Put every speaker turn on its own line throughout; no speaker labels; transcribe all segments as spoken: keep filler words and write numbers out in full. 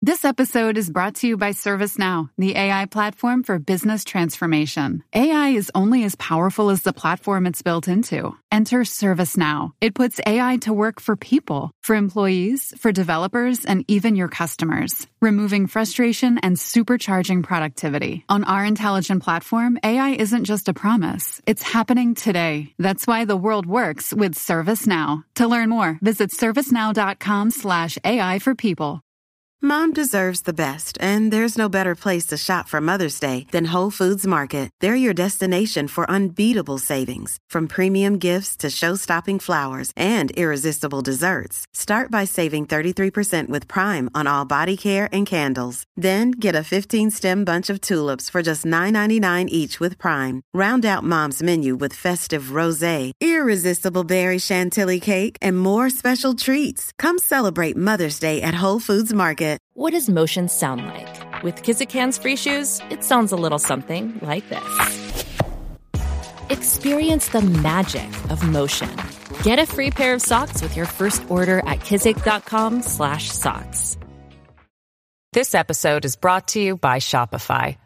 This episode is brought to you by ServiceNow, the A I platform for business transformation. A I is only as powerful as the platform it's built into. Enter ServiceNow. It puts A I to work for people, for employees, for developers, and even your customers, removing frustration and supercharging productivity. On our intelligent platform, A I isn't just a promise. It's happening today. That's why the world works with ServiceNow. To learn more, visit servicenow.com slash AI for people.
Mom deserves the best, and there's no better place to shop for Mother's Day than Whole Foods Market. They're your destination for unbeatable savings, from premium gifts to show-stopping flowers and irresistible desserts. Start by saving thirty-three percent with Prime on all body care and candles. Then get a fifteen-stem bunch of tulips for just nine ninety-nine each with Prime. Round out Mom's menu with festive rosé, irresistible berry chantilly cake, and more special treats. Come celebrate Mother's Day at Whole Foods Market.
What does motion sound like? With Kizikans free shoes, it sounds a little something like this. Experience the magic of motion. Get a free pair of socks with your first order at kizik.com slash socks.
This episode is brought to you by Shopify.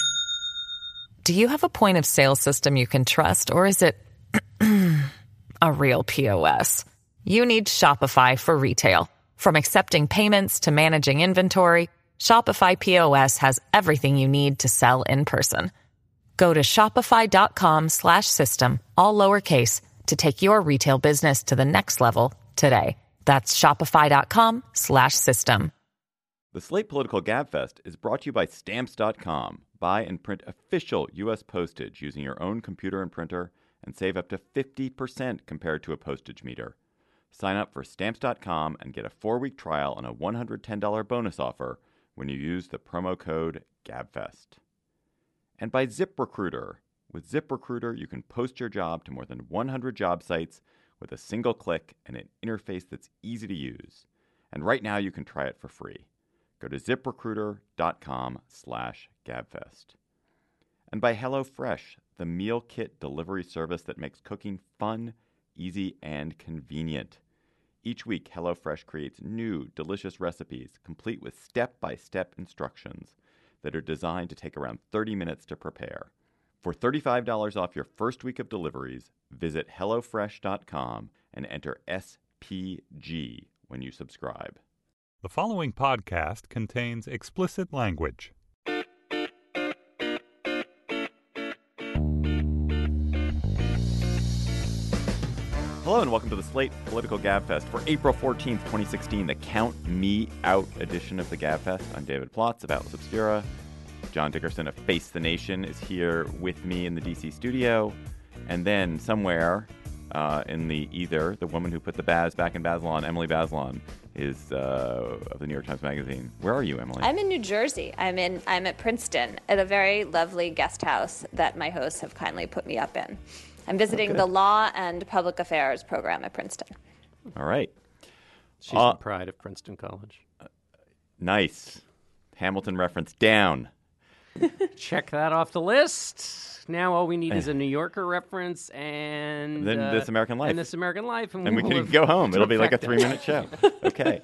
Do you have a point of sale system you can trust, or is it a real P O S? You need Shopify for retail. From accepting payments to managing inventory, Shopify P O S has everything you need to sell in person. Go to shopify.com slash system, all lowercase, to take your retail business to the next level today. That's shopify.com slash system.
The Slate Political Gabfest is brought to you by Stamps dot com. Buy and print official U S postage using your own computer and printer and save up to fifty percent compared to a postage meter. Sign up for Stamps dot com and get a four-week trial and a one hundred ten dollars bonus offer when you use the promo code GABFEST. And by ZipRecruiter. With ZipRecruiter, you can post your job to more than one hundred job sites with a single click and an interface that's easy to use. And right now you can try it for free. Go to ZipRecruiter.com slash GABFEST. And by HelloFresh, the meal kit delivery service that makes cooking fun, easy, and convenient. Each week, HelloFresh creates new, delicious recipes, complete with step-by-step instructions that are designed to take around thirty minutes to prepare. For thirty-five dollars off your first week of deliveries, visit HelloFresh dot com and enter S P G when you subscribe.
The following podcast contains explicit language.
Hello and welcome to the Slate Political Gabfest for April fourteenth, twenty sixteen, the Count Me Out edition of the Gabfest. I'm David Plotz of Atlas Obscura. John Dickerson of Face the Nation is here with me in the D C studio. And then somewhere uh, in the ether, the woman who put the Baz back in Bazelon, Emily Bazelon, is uh, of the New York Times Magazine. Where are you, Emily?
I'm in New Jersey. I'm in. I'm at Princeton at a very lovely guest house that my hosts have kindly put me up in. I'm visiting
Okay.
the Law and Public Affairs program at Princeton.
All right.
She's
Uh,
the pride of Princeton College.
Nice. Hamilton reference down.
Check that off the list. Now all we need is a New Yorker reference and
Then
uh,
This American Life.
and This American Life, and,
And we
we'll
can
have
go home. It'll be like a
perfected.
three-minute show. Okay.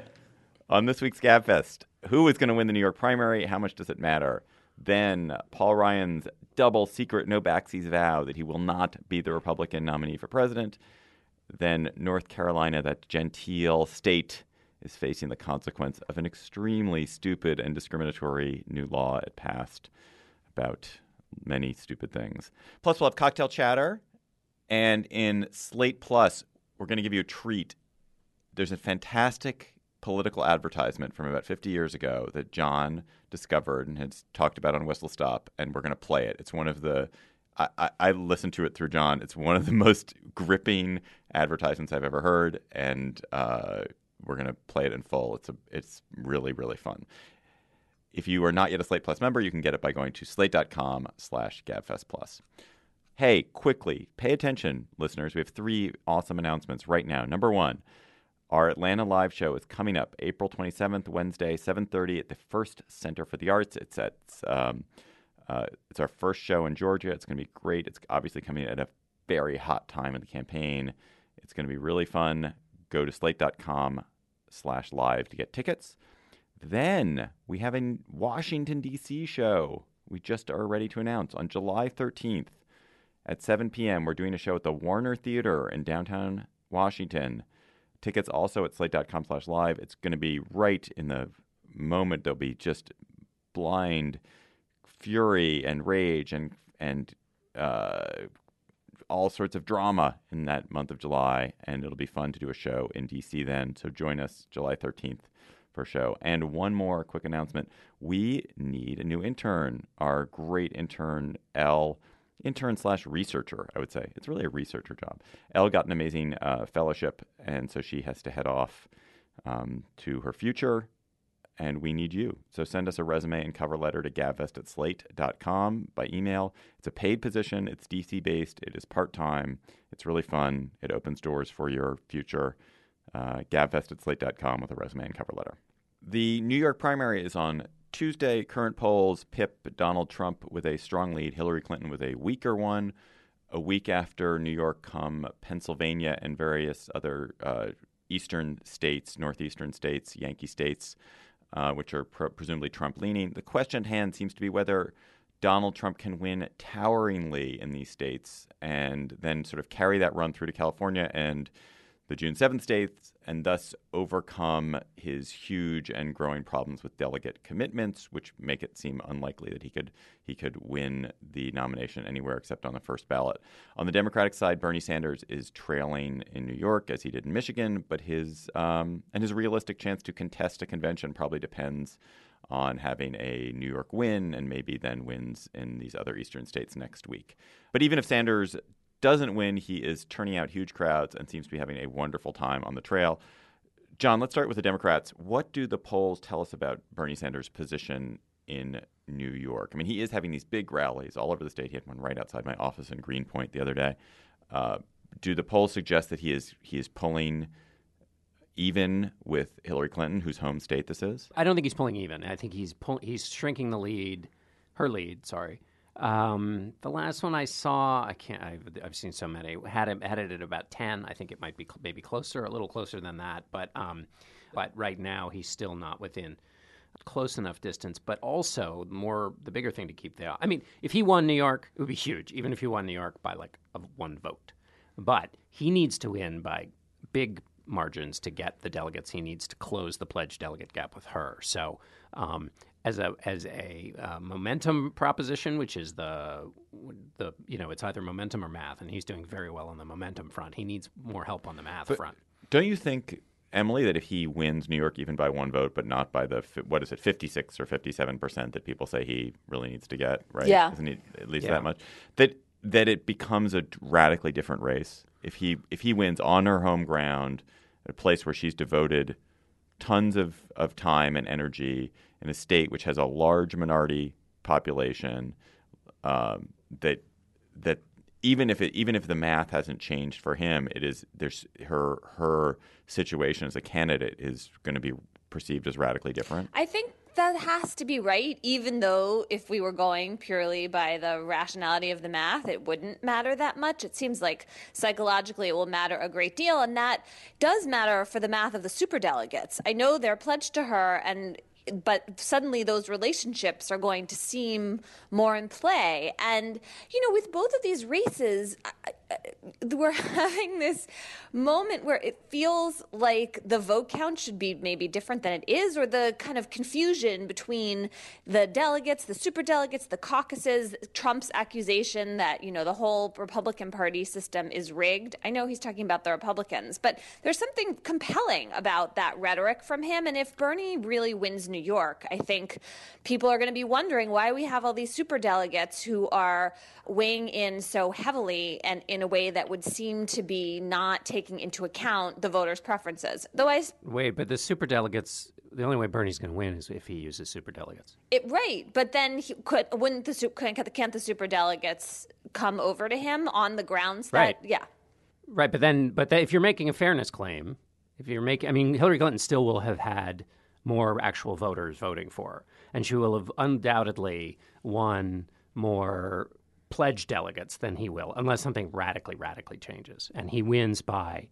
On this week's Gabfest, who is going to win the New York primary? How much does it matter? Then Paul Ryan's double secret no backsies vow that he will not be the Republican nominee for president. Then North Carolina, that genteel state, is facing the consequence of an extremely stupid and discriminatory new law it passed about many stupid things. Plus, we'll have cocktail chatter. And in Slate Plus, we're going to give you a treat. There's a fantastic political advertisement from about fifty years ago that John discovered and has talked about on Whistle Stop, and we're going to play it. It's one of the I, I, I listened to it through John. It's one of the most gripping advertisements I've ever heard, and uh, we're going to play it in full. It's a it's really really fun. If you are not yet a Slate Plus member, you can get it by going to slate.com slash Gabfest Plus. Hey, quickly, pay attention, listeners. We have three awesome announcements right now. Number one, our Atlanta live show is coming up April twenty-seventh, Wednesday, seven thirty at the First Center for the Arts. It's at um, uh, it's our first show in Georgia. It's going to be great. It's obviously coming at a very hot time in the campaign. It's going to be really fun. Go to slate.com slash live to get tickets. Then we have a Washington, D C show we just are ready to announce on July thirteenth at seven p.m. We're doing a show at the Warner Theater in downtown Washington. Tickets also at slate.com slash live. It's going to be right in the moment. There'll be just blind fury and rage and and uh, all sorts of drama in that month of July. And it'll be fun to do a show in D C then. So join us July thirteenth for a show. And one more quick announcement. We need a new intern. Our great intern, Elle, intern slash researcher, I would say. It's really a researcher job. Elle got an amazing uh, fellowship, and so she has to head off um, to her future, and we need you. So send us a resume and cover letter to gabfest at slate dot com by email. It's a paid position. It's D C-based. It is part-time. It's really fun. It opens doors for your future. Uh, gabfest at slate dot com with a resume and cover letter. The New York primary is on Tuesday. Current polls pip Donald Trump with a strong lead, Hillary Clinton with a weaker one. A week after New York come Pennsylvania and various other uh, eastern states, northeastern states, Yankee states, uh, which are pr- presumably Trump-leaning. The question at hand seems to be whether Donald Trump can win toweringly in these states and then sort of carry that run through to California and the June seventh states, and thus overcome his huge and growing problems with delegate commitments, which make it seem unlikely that he could he could win the nomination anywhere except on the first ballot. On the Democratic side, Bernie Sanders is trailing in New York as he did in Michigan, but his um, and his realistic chance to contest a convention probably depends on having a New York win and maybe then wins in these other eastern states next week. But even if Sanders doesn't win, he is turning out huge crowds and seems to be having a wonderful time on the trail. John, let's start with the Democrats. What do the polls tell us about Bernie Sanders' position in New York? I mean, he is having these big rallies all over the state. He had one right outside my office in Greenpoint the other day. Uh, do the polls suggest that he is he is pulling even with Hillary Clinton, whose home state this is?
I don't think he's pulling even. I think he's pull, he's shrinking the lead, her lead, sorry. Um, the last one I saw, I can't. I've, I've seen so many. Had it had it at about ten. I think it might be cl- maybe closer, a little closer than that. But um, but right now he's still not within close enough distance. But also, more the bigger thing to keep there. I mean, if he won New York, it would be huge. Even if he won New York by like a, one vote, but he needs to win by big margins to get the delegates. He needs to close the pledge delegate gap with her. So. Um, As a as a uh, momentum proposition, which is the the you know it's either momentum or math, and he's doing very well on the momentum front. He needs more help on the math
but
front.
Don't you think, Emily, that if he wins New York even by one vote, but not by the what is it, fifty-six or fifty-seven percent that people say he really needs to get, right?
Yeah,
doesn't he at least
yeah.
that much? That that it becomes a radically different race if he if he wins on her home ground, at a place where she's devoted tons of, of time and energy in a state which has a large minority population, um, that that even if it even if the math hasn't changed for him, it is there's her her situation as a candidate is going to be perceived as radically different.
I think that has to be right, even though if we were going purely by the rationality of the math, it wouldn't matter that much. It seems like psychologically it will matter a great deal, and that does matter for the math of the superdelegates. I know they're pledged to her, and but suddenly those relationships are going to seem more in play. And, you know, with both of these races, I, I, we're having this moment where it feels like the vote count should be maybe different than it is, or the kind of confusion between the delegates, the superdelegates, the caucuses, Trump's accusation that, you know, the whole Republican Party system is rigged. I know he's talking about the Republicans, but there's something compelling about that rhetoric from him. And if Bernie really wins New York, I think people are going to be wondering why we have all these superdelegates who are weighing in so heavily and in a way that would seem to be not taking into account the voters' preferences. Though I
wait, but the superdelegates, the only way Bernie's going to win is if he uses superdelegates.
It right, but then he could wouldn't the can't, can't the superdelegates come over to him on the grounds that
right.
yeah.
Right, but then but that, if you're making a fairness claim, if you're making I mean Hillary Clinton still will have had more actual voters voting for her, and she will have undoubtedly won more pledged delegates than he will, unless something radically, radically changes. And he wins by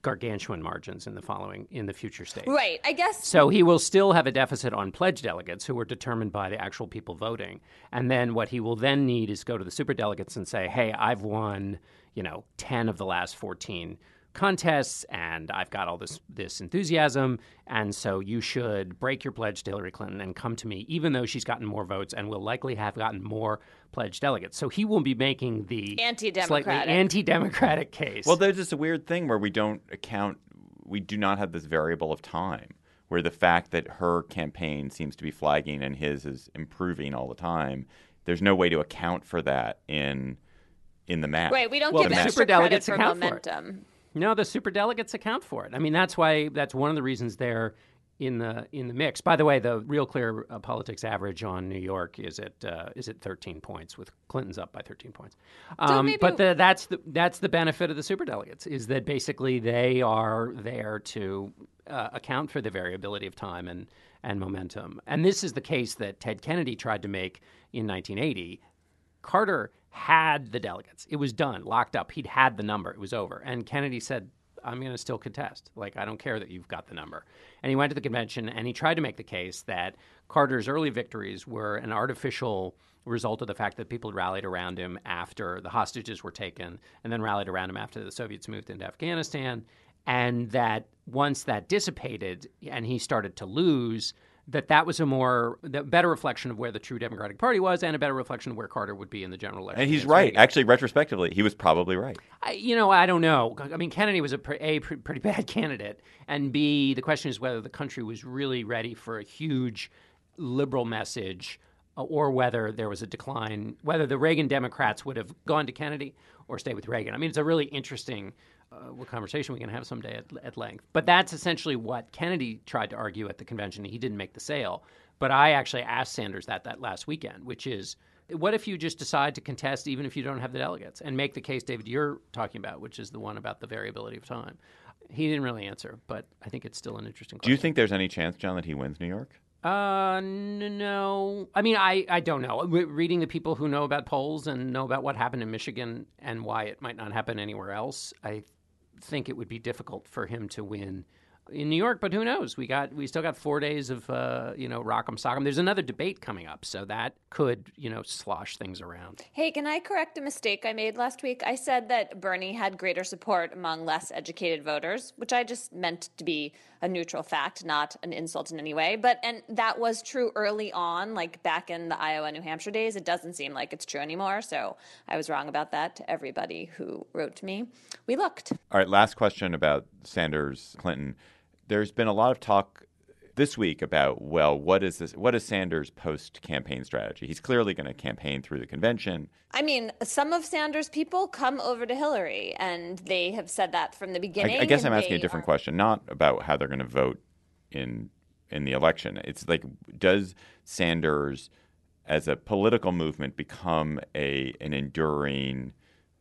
gargantuan margins in the following in the future states.
Right. I guess.
So he will still have a deficit on pledged delegates who are determined by the actual people voting. And then what he will then need is go to the superdelegates and say, hey, I've won, you know, ten of the last fourteen contests, and I've got all this this enthusiasm, and so you should break your pledge to Hillary Clinton and come to me, even though she's gotten more votes and will likely have gotten more pledged delegates. So he will be making the
anti-democratic,
slightly anti-democratic case.
Well, there's this weird thing where we don't account, we do not have this variable of time, where the fact that her campaign seems to be flagging and his is improving all the time, there's no way to account for that in in the math.
Right, we don't
well,
give
the
extra credit for momentum.
No, the superdelegates account for it. I mean, that's why that's one of the reasons they're in the in the mix. By the way, the Real Clear uh, Politics average on New York is at uh, is at thirteen points, with Clinton's up by thirteen points. Um,
maybe...
But the, that's the that's the benefit of the superdelegates, is that basically they are there to uh, account for the variability of time and and momentum. And this is the case that Ted Kennedy tried to make in nineteen eighty. Carter had the delegates. It was done, locked up. He'd had the number. It was over. And Kennedy said, I'm going to still contest. Like, I don't care that you've got the number. And he went to the convention and he tried to make the case that Carter's early victories were an artificial result of the fact that people had rallied around him after the hostages were taken, and then rallied around him after the Soviets moved into Afghanistan. And that once that dissipated and he started to lose, that that was a more the better reflection of where the true Democratic Party was, and a better reflection of where Carter would be in the general election.
And he's right. Reagan. Actually, retrospectively, he was probably right.
I, you know, I don't know. I mean, Kennedy was a, pre- a pre- pretty bad candidate, and B, the question is whether the country was really ready for a huge liberal message, uh, or whether there was a decline, whether the Reagan Democrats would have gone to Kennedy or stayed with Reagan. I mean, it's a really interesting Uh, conversation we can have someday at, at length. But that's essentially what Kennedy tried to argue at the convention. He didn't make the sale. But I actually asked Sanders that that last weekend, which is, what if you just decide to contest even if you don't have the delegates, and make the case, David, you're talking about, which is the one about the variability of time? He didn't really answer, but I think it's still an interesting question.
Do you think there's any chance, John, that he wins New York?
Uh, n- no. I mean, I, I don't know. Re- reading the people who know about polls and know about what happened in Michigan and why it might not happen anywhere else, I think it would be difficult for him to win in New York, but who knows? We got we still got four days of uh, you know rock'em sock'em. There's another debate coming up, so that could you know slosh things around.
Hey, can I correct a mistake I made last week? I said that Bernie had greater support among less educated voters, which I just meant to be a neutral fact, not an insult in any way. But and that was true early on, like back in the Iowa, New Hampshire days. It doesn't seem like it's true anymore, so I was wrong about that. To everybody who wrote to me, we looked.
All right, last question about Sanders Clinton. There's been a lot of talk this week about, well, what is this? What is Sanders' post-campaign strategy? He's clearly going to campaign through the convention.
I mean, some of Sanders' people come over to Hillary, and they have said that from the beginning.
I, I guess I'm asking a
they
different
are...
question, not about how they're going to vote in in the election. It's like, does Sanders, as a political movement, become a an enduring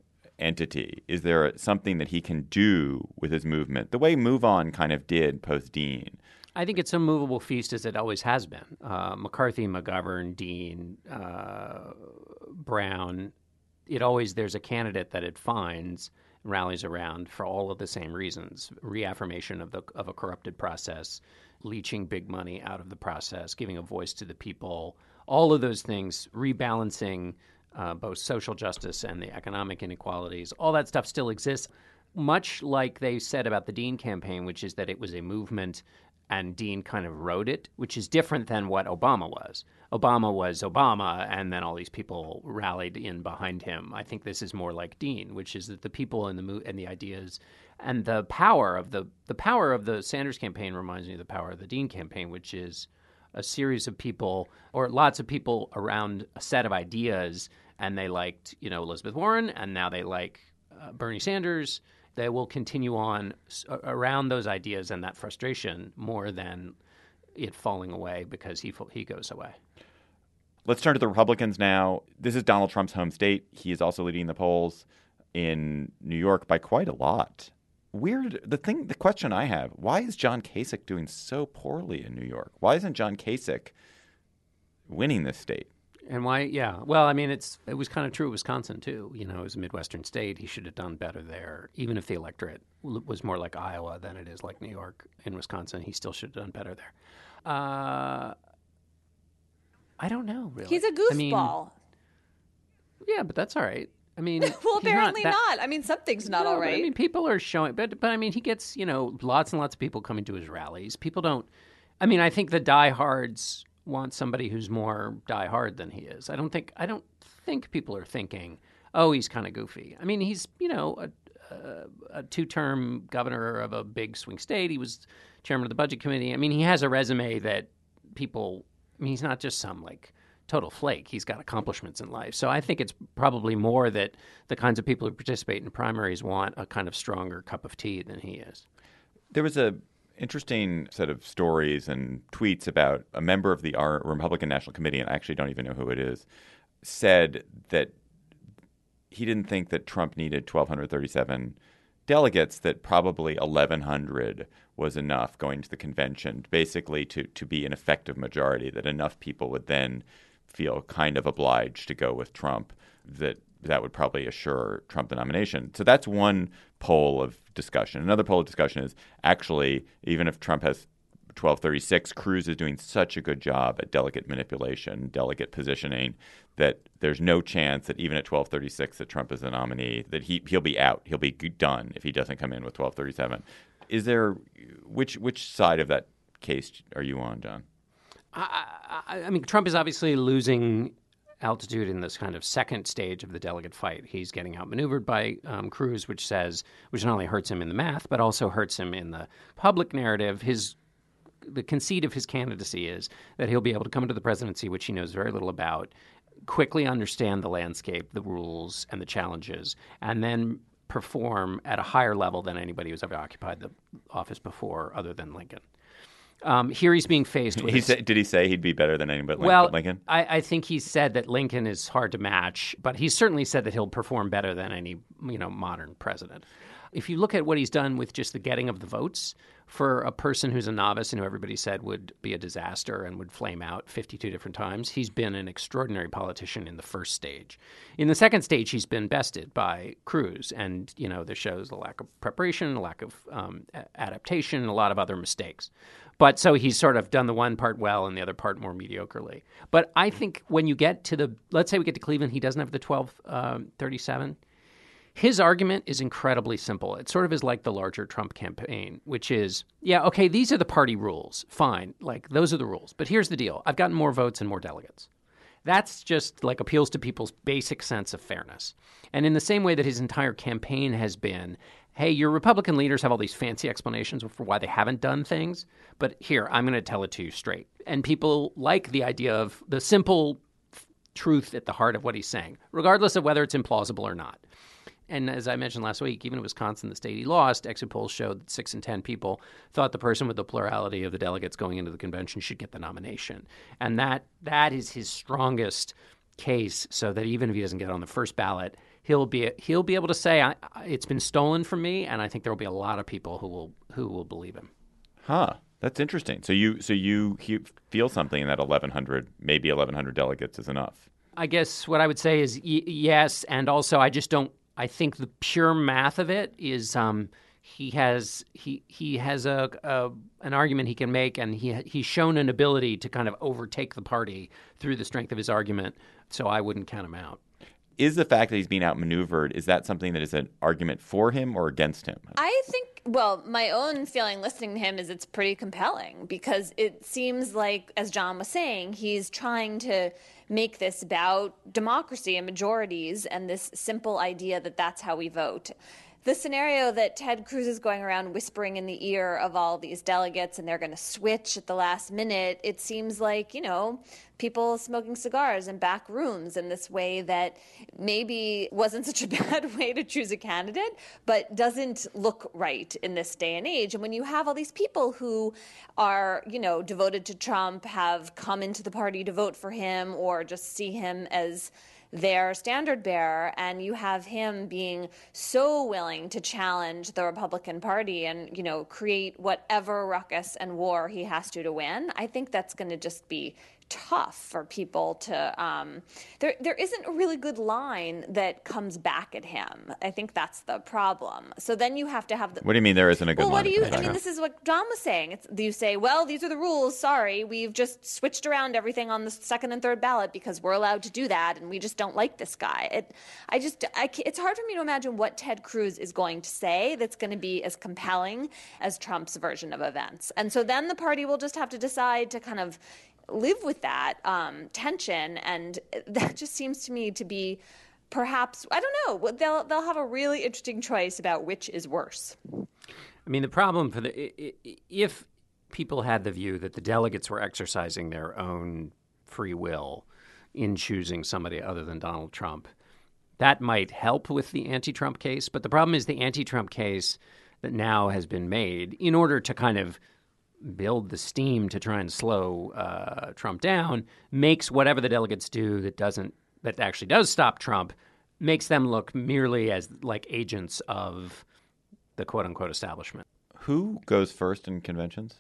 entity? Is there something that he can do with his movement, the way Move On kind of did post-Dean?
I think it's a movable feast, as it always has been. Uh, McCarthy, McGovern, Dean, uh, Brown, it always, there's a candidate that it finds, rallies around for all of the same reasons. Reaffirmation of the of a corrupted process, leeching big money out of the process, giving a voice to the people, all of those things, rebalancing Uh, both social justice and the economic inequalities, all that stuff still exists, much like they said about the Dean campaign, which is that it was a movement and Dean kind of wrote it, which is different than what Obama was. Obama was Obama, and then all these people rallied in behind him. I think this is more like Dean, which is that the people and the mo- and the ideas and the power of the the power of the Sanders campaign reminds me of the power of the Dean campaign, which is a series of people, or lots of people around a set of ideas, and they liked, you know, Elizabeth Warren, and now they like uh, Bernie Sanders. They will continue on s- around those ideas and that frustration more than it falling away because he he goes away.
Let's turn to the Republicans now. This is Donald Trump's home state. He is also leading the polls in New York by quite a lot. Weird. The thing, the question I have, why is John Kasich doing so poorly in New York? Why isn't John Kasich winning this state?
And why? Yeah. Well, I mean, it's it was kind of true of Wisconsin, too. You know, it was a Midwestern state. He should have done better there. Even if the electorate was more like Iowa than it is like New York and Wisconsin, he still should have done better there. Uh, I don't know, really.
He's a goofball.
I mean, yeah, but that's all right. I mean,
well, apparently
not, that,
not. I mean, something's not
no,
all right.
I mean, people are showing, but but I mean, he gets, you know, lots and lots of people coming to his rallies. People don't. I mean, I think the diehards want somebody who's more diehard than he is. I don't think. I don't think people are thinking, oh, he's kind of goofy. I mean, he's you know a, a, a two-term governor of a big swing state. He was chairman of the budget committee. I mean, he has a resume that people. I mean, he's not just some like. Total flake. He's got accomplishments in life. So I think it's probably more that the kinds of people who participate in primaries want a kind of stronger cup of tea than he is.
There was a interesting set of stories and tweets about a member of the our Republican National Committee, and I actually don't even know who it is, said that he didn't think that Trump needed twelve thirty-seven delegates, that probably eleven hundred was enough going to the convention, basically to, to be an effective majority, that enough people would then feel kind of obliged to go with Trump, that that would probably assure Trump the nomination. So that's one pole of discussion. Another pole of discussion is actually, even if Trump has twelve thirty-six, Cruz is doing such a good job at delegate manipulation, delegate positioning, that there's no chance that even at twelve thirty-six that Trump is the nominee, that he, he'll be out. He'll be done if he doesn't come in with twelve thirty-seven. Is there which which side of that case are you on, John?
I, I, I mean, Trump is obviously losing altitude in this kind of second stage of the delegate fight. He's getting outmaneuvered by um, Cruz, which says, which not only hurts him in the math, but also hurts him in the public narrative. His the conceit of his candidacy is that he'll be able to come into the presidency, which he knows very little about, quickly understand the landscape, the rules, and the challenges, and then perform at a higher level than anybody who's ever occupied the office before, other than Lincoln. Um, here he's being faced with...
He said, did he say he'd be better than anybody
well,
but Lincoln?
I, I think he said that Lincoln is hard to match, but he's certainly said that he'll perform better than any you know modern president. If you look at what he's done with just the getting of the votes, for a person who's a novice and who everybody said would be a disaster and would flame out fifty-two different times, he's been an extraordinary politician in the first stage. In the second stage, he's been bested by Cruz, and you know this shows the lack of preparation, a lack of um, adaptation, a lot of other mistakes. But so he's sort of done the one part well and the other part more mediocrely. But I think when you get to the, let's say we get to Cleveland, he doesn't have the twelve thirty-seven. His argument is incredibly simple. It sort of is like the larger Trump campaign, which is, yeah, okay, these are the party rules. Fine. Like, those are the rules. But here's the deal. I've gotten more votes and more delegates. That's just like appeals to people's basic sense of fairness. And in the same way that his entire campaign has been, hey, your Republican leaders have all these fancy explanations for why they haven't done things, but here, I'm going to tell it to you straight. And people like the idea of the simple f- truth at the heart of what he's saying, regardless of whether it's implausible or not. And as I mentioned last week, even in Wisconsin, the state he lost, exit polls showed that six in ten people thought the person with the plurality of the delegates going into the convention should get the nomination. And that that is his strongest case, so that even if he doesn't get on the first ballot, he'll be he'll be able to say, I, it's been stolen from me, and I think there will be a lot of people who will who will believe him.
Huh. That's interesting. So you so you feel something in that eleven hundred, maybe eleven hundred delegates is enough.
I guess what I would say is y- yes, and also I just don't. I think the pure math of it is um, he has he he has a, a an argument he can make, and he he's shown an ability to kind of overtake the party through the strength of his argument. So I wouldn't count him out.
Is the fact that he's being outmaneuvered, is that something that is an argument for him or against him?
I think, well, my own feeling listening to him is it's pretty compelling, because it seems like, as John was saying, he's trying to make this about democracy and majorities and this simple idea that that's how we vote. The scenario that Ted Cruz is going around whispering in the ear of all these delegates and they're going to switch at the last minute, it seems like, you know, people smoking cigars in back rooms in this way that maybe wasn't such a bad way to choose a candidate, but doesn't look right in this day and age. And when you have all these people who are, you know, devoted to Trump, have come into the party to vote for him or just see him as their standard bearer, and you have him being so willing to challenge the Republican Party and, you know, create whatever ruckus and war he has to to win, I think that's going to just be tough for people to um, there there isn't a really good line that comes back at him. I think that's the problem. So then you have to have the
What do you mean there isn't a good
well,
line?
What do you
that comes
I
back
mean
at?
this is what John was saying. It's you say, well, these are the rules. Sorry, we've just switched around everything on the second and third ballot because we're allowed to do that and we just don't like this guy. It I just I, it's hard for me to imagine what Ted Cruz is going to say that's going to be as compelling as Trump's version of events. And so then the party will just have to decide to kind of live with that um, tension, and that just seems to me to be perhaps, I don't know, they'll they'll have a really interesting choice about which is worse.
I mean, the problem for the if people had the view that the delegates were exercising their own free will in choosing somebody other than Donald Trump, that might help with the anti-Trump case. But the problem is the anti-Trump case that now has been made in order to kind of build the steam to try and slow uh, Trump down, makes whatever the delegates do that doesn't that actually does stop Trump, makes them look merely as like agents of the quote unquote establishment.
Who goes first in conventions?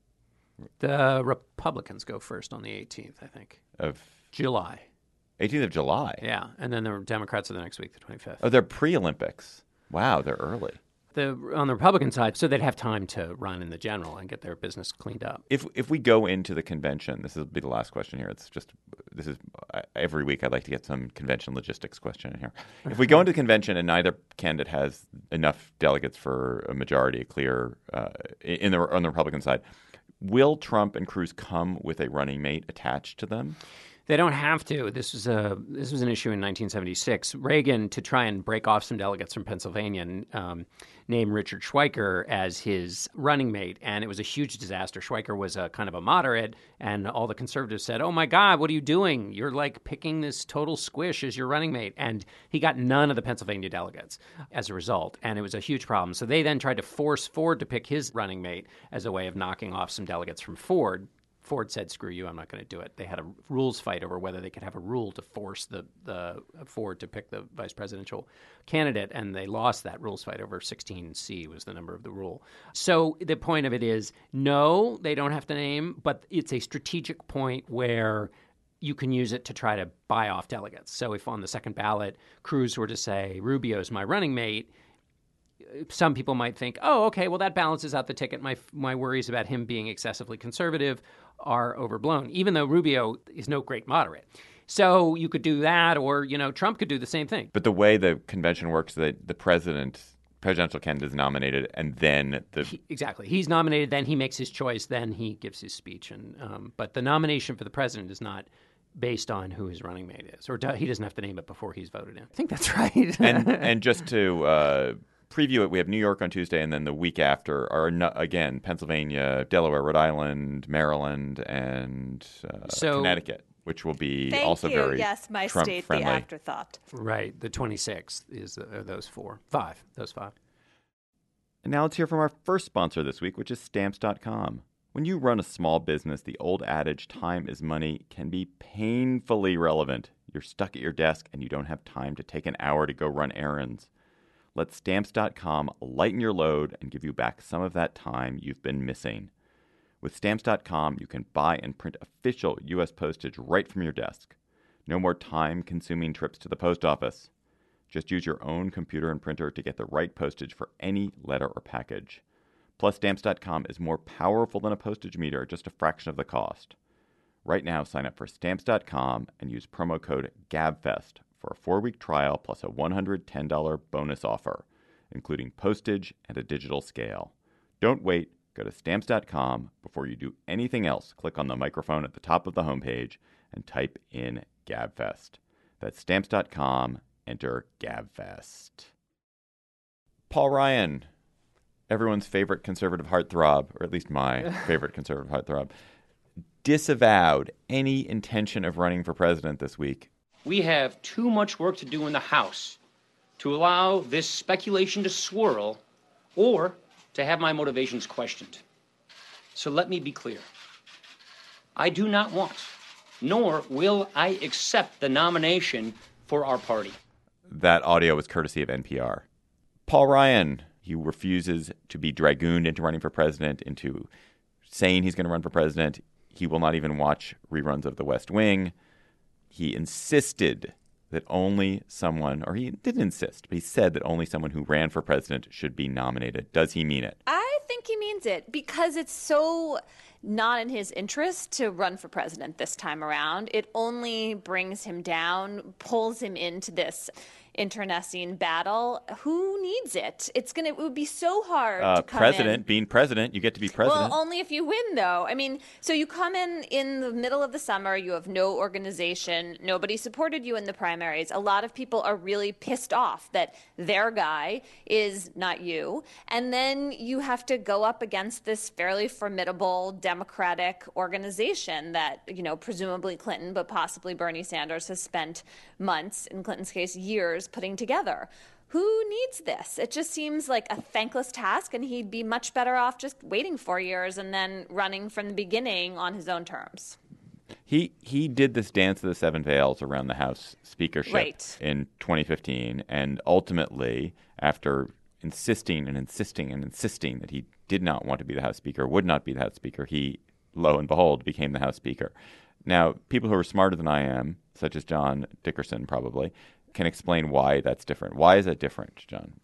The Republicans go first on the eighteenth, I think.
Of
July.
eighteenth of July?
Yeah, and then the Democrats are the next week, the twenty-fifth.
Oh, they're pre-Olympics. Wow, they're early.
The, on the Republican side, so they'd have time to run in the general and get their business cleaned up.
If if we go into the convention, this will be the last question here. It's just this is every week I'd like to get some convention logistics question in here. If we go into the convention and neither candidate has enough delegates for a majority, a clear uh, in the on the Republican side, will Trump and Cruz come with a running mate attached to them?
They don't have to. This was a this was an issue in nineteen seventy-six. Reagan, to try and break off some delegates from Pennsylvania, um, named Richard Schweiker as his running mate, and it was a huge disaster. Schweiker was a kind of a moderate, and all the conservatives said, "Oh my God, what are you doing? You're like picking this total squish as your running mate." And he got none of the Pennsylvania delegates as a result, and it was a huge problem. So they then tried to force Ford to pick his running mate as a way of knocking off some delegates from Ford. Ford said, screw you, I'm not going to do it. They had a rules fight over whether they could have a rule to force the, the Ford to pick the vice presidential candidate, and they lost that rules fight over sixteen C was the number of the rule. So the point of it is, no, they don't have to name, but it's a strategic point where you can use it to try to buy off delegates. So if on the second ballot, Cruz were to say, Rubio's my running mate, some people might think, oh, okay, well, that balances out the ticket. My my worries about him being excessively conservative are overblown, even though Rubio is no great moderate. So you could do that, or, you know, Trump could do the same thing.
But the way the convention works, that the president, presidential candidate is nominated, and then the...
He, exactly. He's nominated, then he makes his choice, then he gives his speech. And um, but the nomination for the president is not based on who his running mate is, or do, he doesn't have to name it before he's voted in. I think that's right.
and and just to... Uh, preview it, we have New York on Tuesday, and then the week after are, no, again, Pennsylvania, Delaware, Rhode Island, Maryland, and uh,
so,
Connecticut, which will be
Thank
also
you.
very
Yes, my
Trump
state,
friendly.
the afterthought.
Right. The twenty-sixth is uh, are those four. Five. Those five.
And now let's hear from our first sponsor this week, which is Stamps dot com. When you run a small business, the old adage, time is money, can be painfully relevant. You're stuck at your desk, and you don't have time to take an hour to go run errands. Let Stamps dot com lighten your load and give you back some of that time you've been missing. With Stamps dot com, you can buy and print official U S postage right from your desk. No more time-consuming trips to the post office. Just use your own computer and printer to get the right postage for any letter or package. Plus, Stamps dot com is more powerful than a postage meter at just a fraction of the cost. Right now, sign up for Stamps dot com and use promo code GABFEST for a four-week trial plus a one hundred ten dollars bonus offer, including postage and a digital scale. Don't wait. Go to Stamps dot com. Before you do anything else, click on the microphone at the top of the homepage and type in GABFEST. That's Stamps dot com. Enter GABFEST. Paul Ryan, everyone's favorite conservative heartthrob, or at least my favorite conservative heartthrob, disavowed any intention of running for president this week.
We have too much work to do in the House to allow this speculation to swirl or to have my motivations questioned. So let me be clear. I do not want, nor will I accept the nomination for our party.
That audio was courtesy of N P R. Paul Ryan, he refuses to be dragooned into running for president, into saying he's going to run for president. He will not even watch reruns of The West Wing. He insisted that only someone, or he didn't insist, but he said that only someone who ran for president should be nominated. Does he mean it?
I think he means it because it's so not in his interest to run for president this time around. It only brings him down, pulls him into this internecine battle. Who needs it? It's gonna. It would be so hard
uh,
to come
president,
in.
being president, you get to be president.
Well, only if you win, though. I mean, so you come in in the middle of the summer. You have no organization. Nobody supported you in the primaries. A lot of people are really pissed off that their guy is not you. And then you have to go up against this fairly formidable Democratic organization that, you know, presumably Clinton, but possibly Bernie Sanders has spent months, in Clinton's case, years putting together. Who needs this? It just seems like a thankless task, and he'd be much better off just waiting four years and then running from the beginning on his own terms.
He he did this dance of the seven veils around the House speakership
right.
in twenty fifteen, and ultimately, after insisting and insisting and insisting that he did not want to be the House Speaker, would not be the House Speaker, he, lo and behold, became the House Speaker. Now, people who are smarter than I am, such as John Dickerson probably, can explain why that's different. Why is that different, John?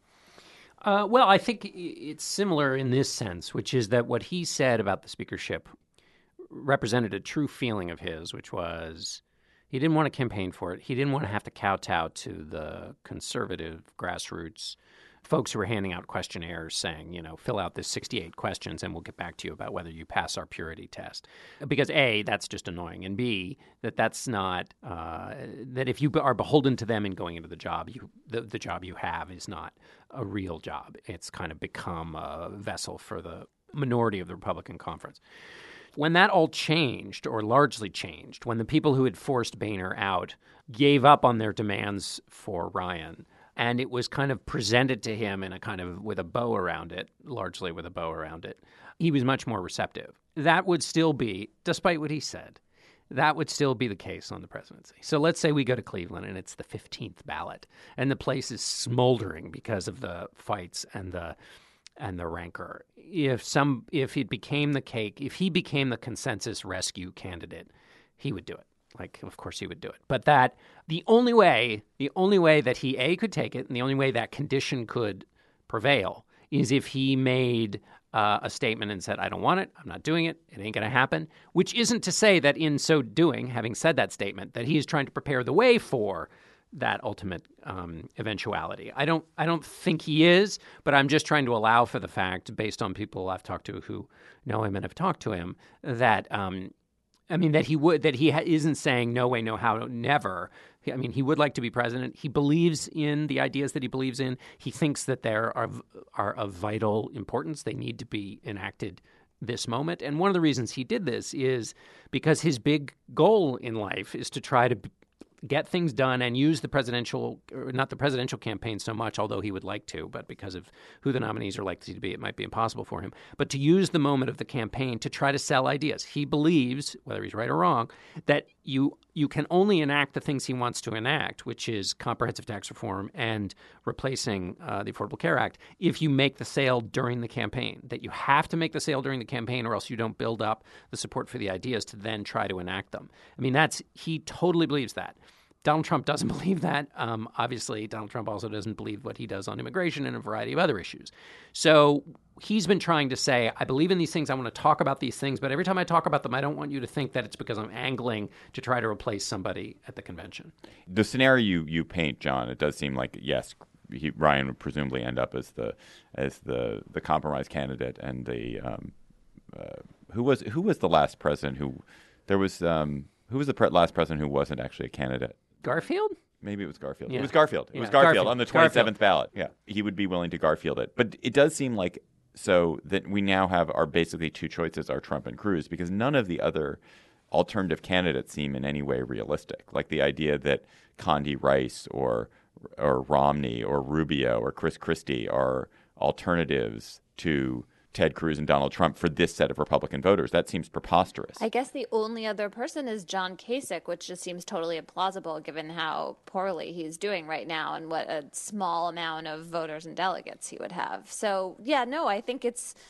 Uh, well, I think it's similar in this sense, which is that what he said about the speakership represented a true feeling of his, which was he didn't want to campaign for it. He didn't want to have to kowtow to the conservative grassroots folks who were handing out questionnaires saying, you know, fill out this sixty-eight questions and we'll get back to you about whether you pass our purity test. Because A, that's just annoying, and B, that that's not uh, that if you are beholden to them in going into the job, you the, the job you have is not a real job. It's kind of become a vessel for the minority of the Republican conference. When that all changed, or largely changed, when the people who had forced Boehner out gave up on their demands for Ryan, and it was kind of presented to him in a kind of with a bow around it, largely with a bow around it, he was much more receptive. That would still be, despite what he said, that would still be the case on the presidency. So let's say we go to Cleveland and it's the fifteenth ballot, and the place is smoldering because of the fights and the and the rancor. If some, if it became the cake, if he became the consensus rescue candidate, he would do it. Like, of course he would do it. But that the only way, the only way that he, A, could take it, and the only way that condition could prevail is if he made uh, a statement and said, I don't want it, I'm not doing it, it ain't going to happen, which isn't to say that in so doing, having said that statement, that he is trying to prepare the way for that ultimate um, eventuality. I don't I don't think he is, but I'm just trying to allow for the fact, based on people I've talked to who know him and have talked to him, that um, I mean, that he would, that he ha- isn't saying no way, no how, never. I mean, he would like to be president. He believes in the ideas that he believes in. He thinks that they are, are of vital importance. They need to be enacted this moment. And one of the reasons he did this is because his big goal in life is to try to get things done and use the presidential, or not the presidential campaign so much, although he would like to, but because of who the nominees are likely to be, it might be impossible for him, but to use the moment of the campaign to try to sell ideas. He believes, whether he's right or wrong, that you you can only enact the things he wants to enact, which is comprehensive tax reform and replacing uh, the Affordable Care Act, if you make the sale during the campaign, that you have to make the sale during the campaign or else you don't build up the support for the ideas to then try to enact them. I mean, that's he totally believes that. Donald Trump doesn't believe that. Um, obviously, Donald Trump also doesn't believe what he does on immigration and a variety of other issues. So he's been trying to say, I believe in these things. I want to talk about these things. But every time I talk about them, I don't want you to think that it's because I'm angling to try to replace somebody at the convention.
The scenario you, you paint, John, it does seem like, yes, he, Ryan would presumably end up as the as the, the compromise candidate. And the um, uh, who was who was the last president who there was um, who was the pre- last president who wasn't actually a candidate?
Garfield?
Maybe it was Garfield.
Yeah.
It was Garfield. It
yeah.
was Garfield,
Garfield
on the twenty-seventh
Garfield.
ballot. Yeah, he would be willing to Garfield it. But it does seem like so that we now have our basically two choices are Trump and Cruz, because none of the other alternative candidates seem in any way realistic. Like the idea that Condi Rice or or Romney or Rubio or Chris Christie are alternatives to Ted Cruz and Donald Trump for this set of Republican voters. That seems preposterous.
I guess the only other person is John Kasich, which just seems totally implausible given how poorly he's doing right now and what a small amount of voters and delegates he would have. So, yeah, no, I think it's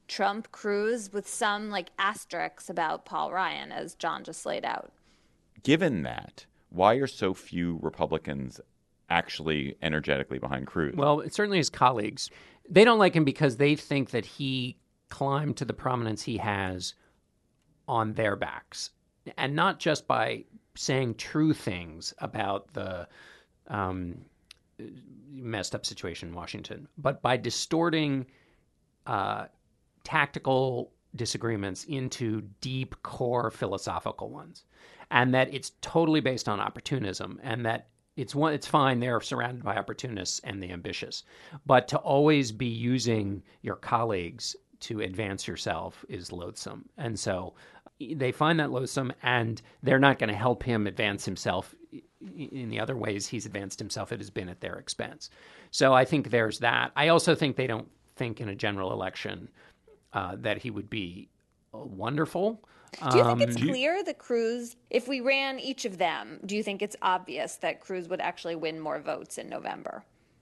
Trump, Cruz, with some like asterisks about Paul Ryan, as John just laid out.
Given that, why are so few Republicans actually energetically behind Cruz?
Well, it's certainly his colleagues. They don't like him because they think that he climbed to the prominence he has on their backs, and not just by saying true things about the um, messed up situation in Washington, but by distorting uh, tactical disagreements into deep core philosophical ones, and that it's totally based on opportunism, and that it's one, it's fine they're surrounded by opportunists and the ambitious, but to always be using your colleagues to advance yourself is loathsome. And so they find that loathsome, and they're not going to help him advance himself in the other ways he's advanced himself. It has been at their expense. So I think there's that. I also think they don't think in a general election uh, that he would be wonderful.
Do you think it's
Um,
clear that Cruz, if we ran each of them, do you think it's obvious that Cruz would actually win more votes in November?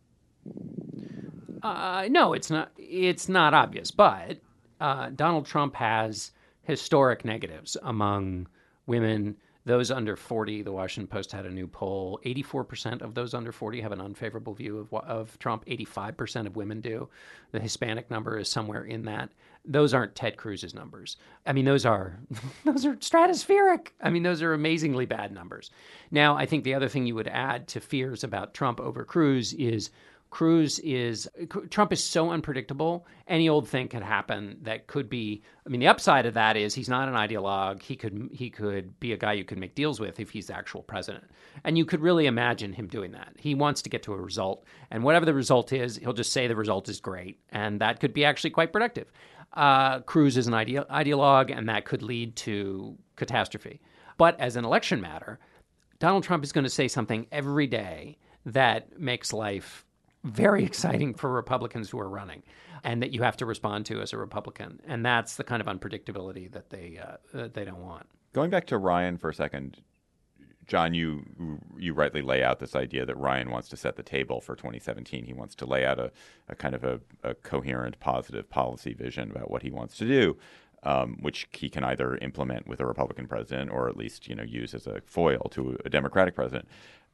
Uh, no, it's not. It's not obvious, but uh, Donald Trump has historic negatives among women. Those under forty, the Washington Post had a new poll. eighty-four percent of those under forty have an unfavorable view of of Trump. eighty-five percent of women do. The Hispanic number is somewhere in that. Those aren't Ted Cruz's numbers. I mean, those are those are stratospheric. I mean, those are amazingly bad numbers. Now, I think the other thing you would add to fears about Trump over Cruz is Cruz is Trump is so unpredictable. Any old thing could happen that could be. I mean, the upside of that is he's not an ideologue. He could he could be a guy you could make deals with if he's the actual president, and you could really imagine him doing that. He wants to get to a result, and whatever the result is, he'll just say the result is great, and that could be actually quite productive. Uh, Cruz is an ide- ideologue, and that could lead to catastrophe. But as an election matter, Donald Trump is going to say something every day that makes life very exciting for Republicans who are running, and that you have to respond to as a Republican. And that's the kind of unpredictability that they uh, that they don't want.
Going back to Ryan for a second, John, you you rightly lay out this idea that Ryan wants to set the table for twenty seventeen. He wants to lay out a, a kind of a, a coherent, positive policy vision about what he wants to do, um, which he can either implement with a Republican president or at least, you know, use as a foil to a Democratic president.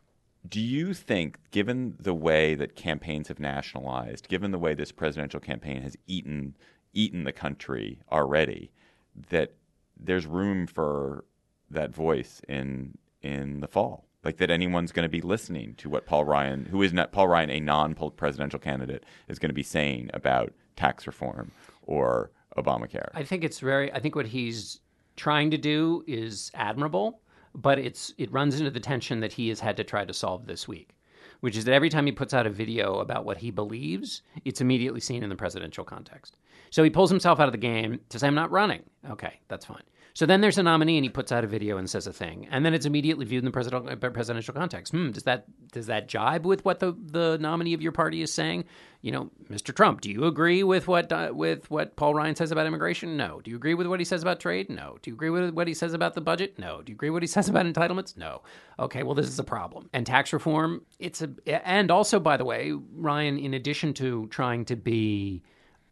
Do you think, given the way that campaigns have nationalized, given the way this presidential campaign has eaten eaten the country already, that there's room for that voice in in the fall? Like that anyone's going to be listening to what Paul Ryan, who is not Paul Ryan, a non-presidential candidate, is going to be saying about tax reform or Obamacare?
I think it's very. I think what he's trying to do is admirable. But it's it runs into the tension that he has had to try to solve this week, which is that every time he puts out a video about what he believes, it's immediately seen in the presidential context. So he pulls himself out of the game to say, I'm not running. Okay, that's fine. So then there's a nominee and he puts out a video and says a thing. And then it's immediately viewed in the presidential, presidential context. Hmm, does that does that jibe with what the, the nominee of your party is saying? You know, Mister Trump, do you agree with what uh, with what Paul Ryan says about immigration? No. Do you agree with what he says about trade? No. Do you agree with what he says about the budget? No. Do you agree with what he says about entitlements? No. Okay, well, this is a problem. And tax reform, it's a... And also, by the way, Ryan, in addition to trying to be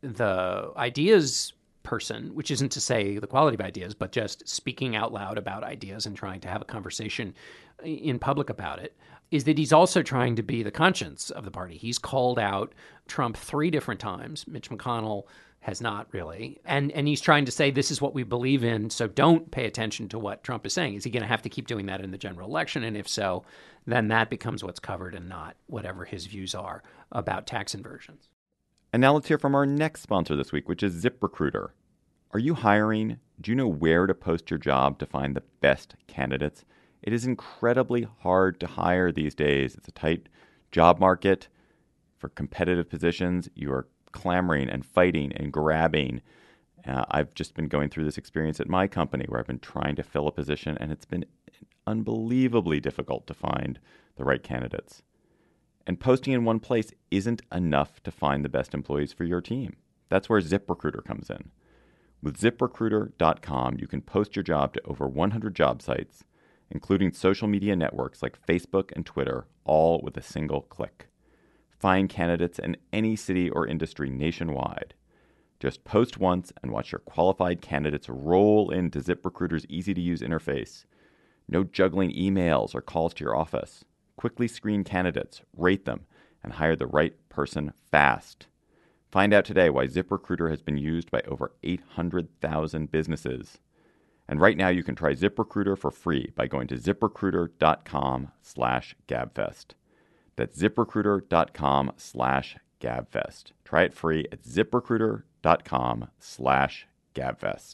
the ideas person, which isn't to say the quality of ideas, but just speaking out loud about ideas and trying to have a conversation in public about it, is that he's also trying to be the conscience of the party. He's called out Trump three different times. Mitch McConnell has not really. And and he's trying to say, this is what we believe in, so don't pay attention to what Trump is saying. Is he going to have to keep doing that in the general election? And if so, then that becomes what's covered and not whatever his views are about tax inversions.
And now let's hear from our next sponsor this week, which is ZipRecruiter. Are you hiring? Do you know where to post your job to find the best candidates? It is incredibly hard to hire these days. It's a tight job market for competitive positions. You are clamoring and fighting and grabbing. Uh, I've just been going through this experience at my company where I've been trying to fill a position, and it's been unbelievably difficult to find the right candidates. And posting in one place isn't enough to find the best employees for your team. That's where ZipRecruiter comes in. With zip recruiter dot com, you can post your job to over one hundred job sites, including social media networks like Facebook and Twitter, all with a single click. Find candidates in any city or industry nationwide. Just post once and watch your qualified candidates roll into ZipRecruiter's easy-to-use interface. No juggling emails or calls to your office. Quickly screen candidates, rate them, and hire the right person fast. Find out today why ZipRecruiter has been used by over eight hundred thousand businesses. And right now you can try ZipRecruiter for free by going to ZipRecruiter.com slash GabFest. That's ZipRecruiter.com slash GabFest. Try it free at ZipRecruiter.com slash GabFest.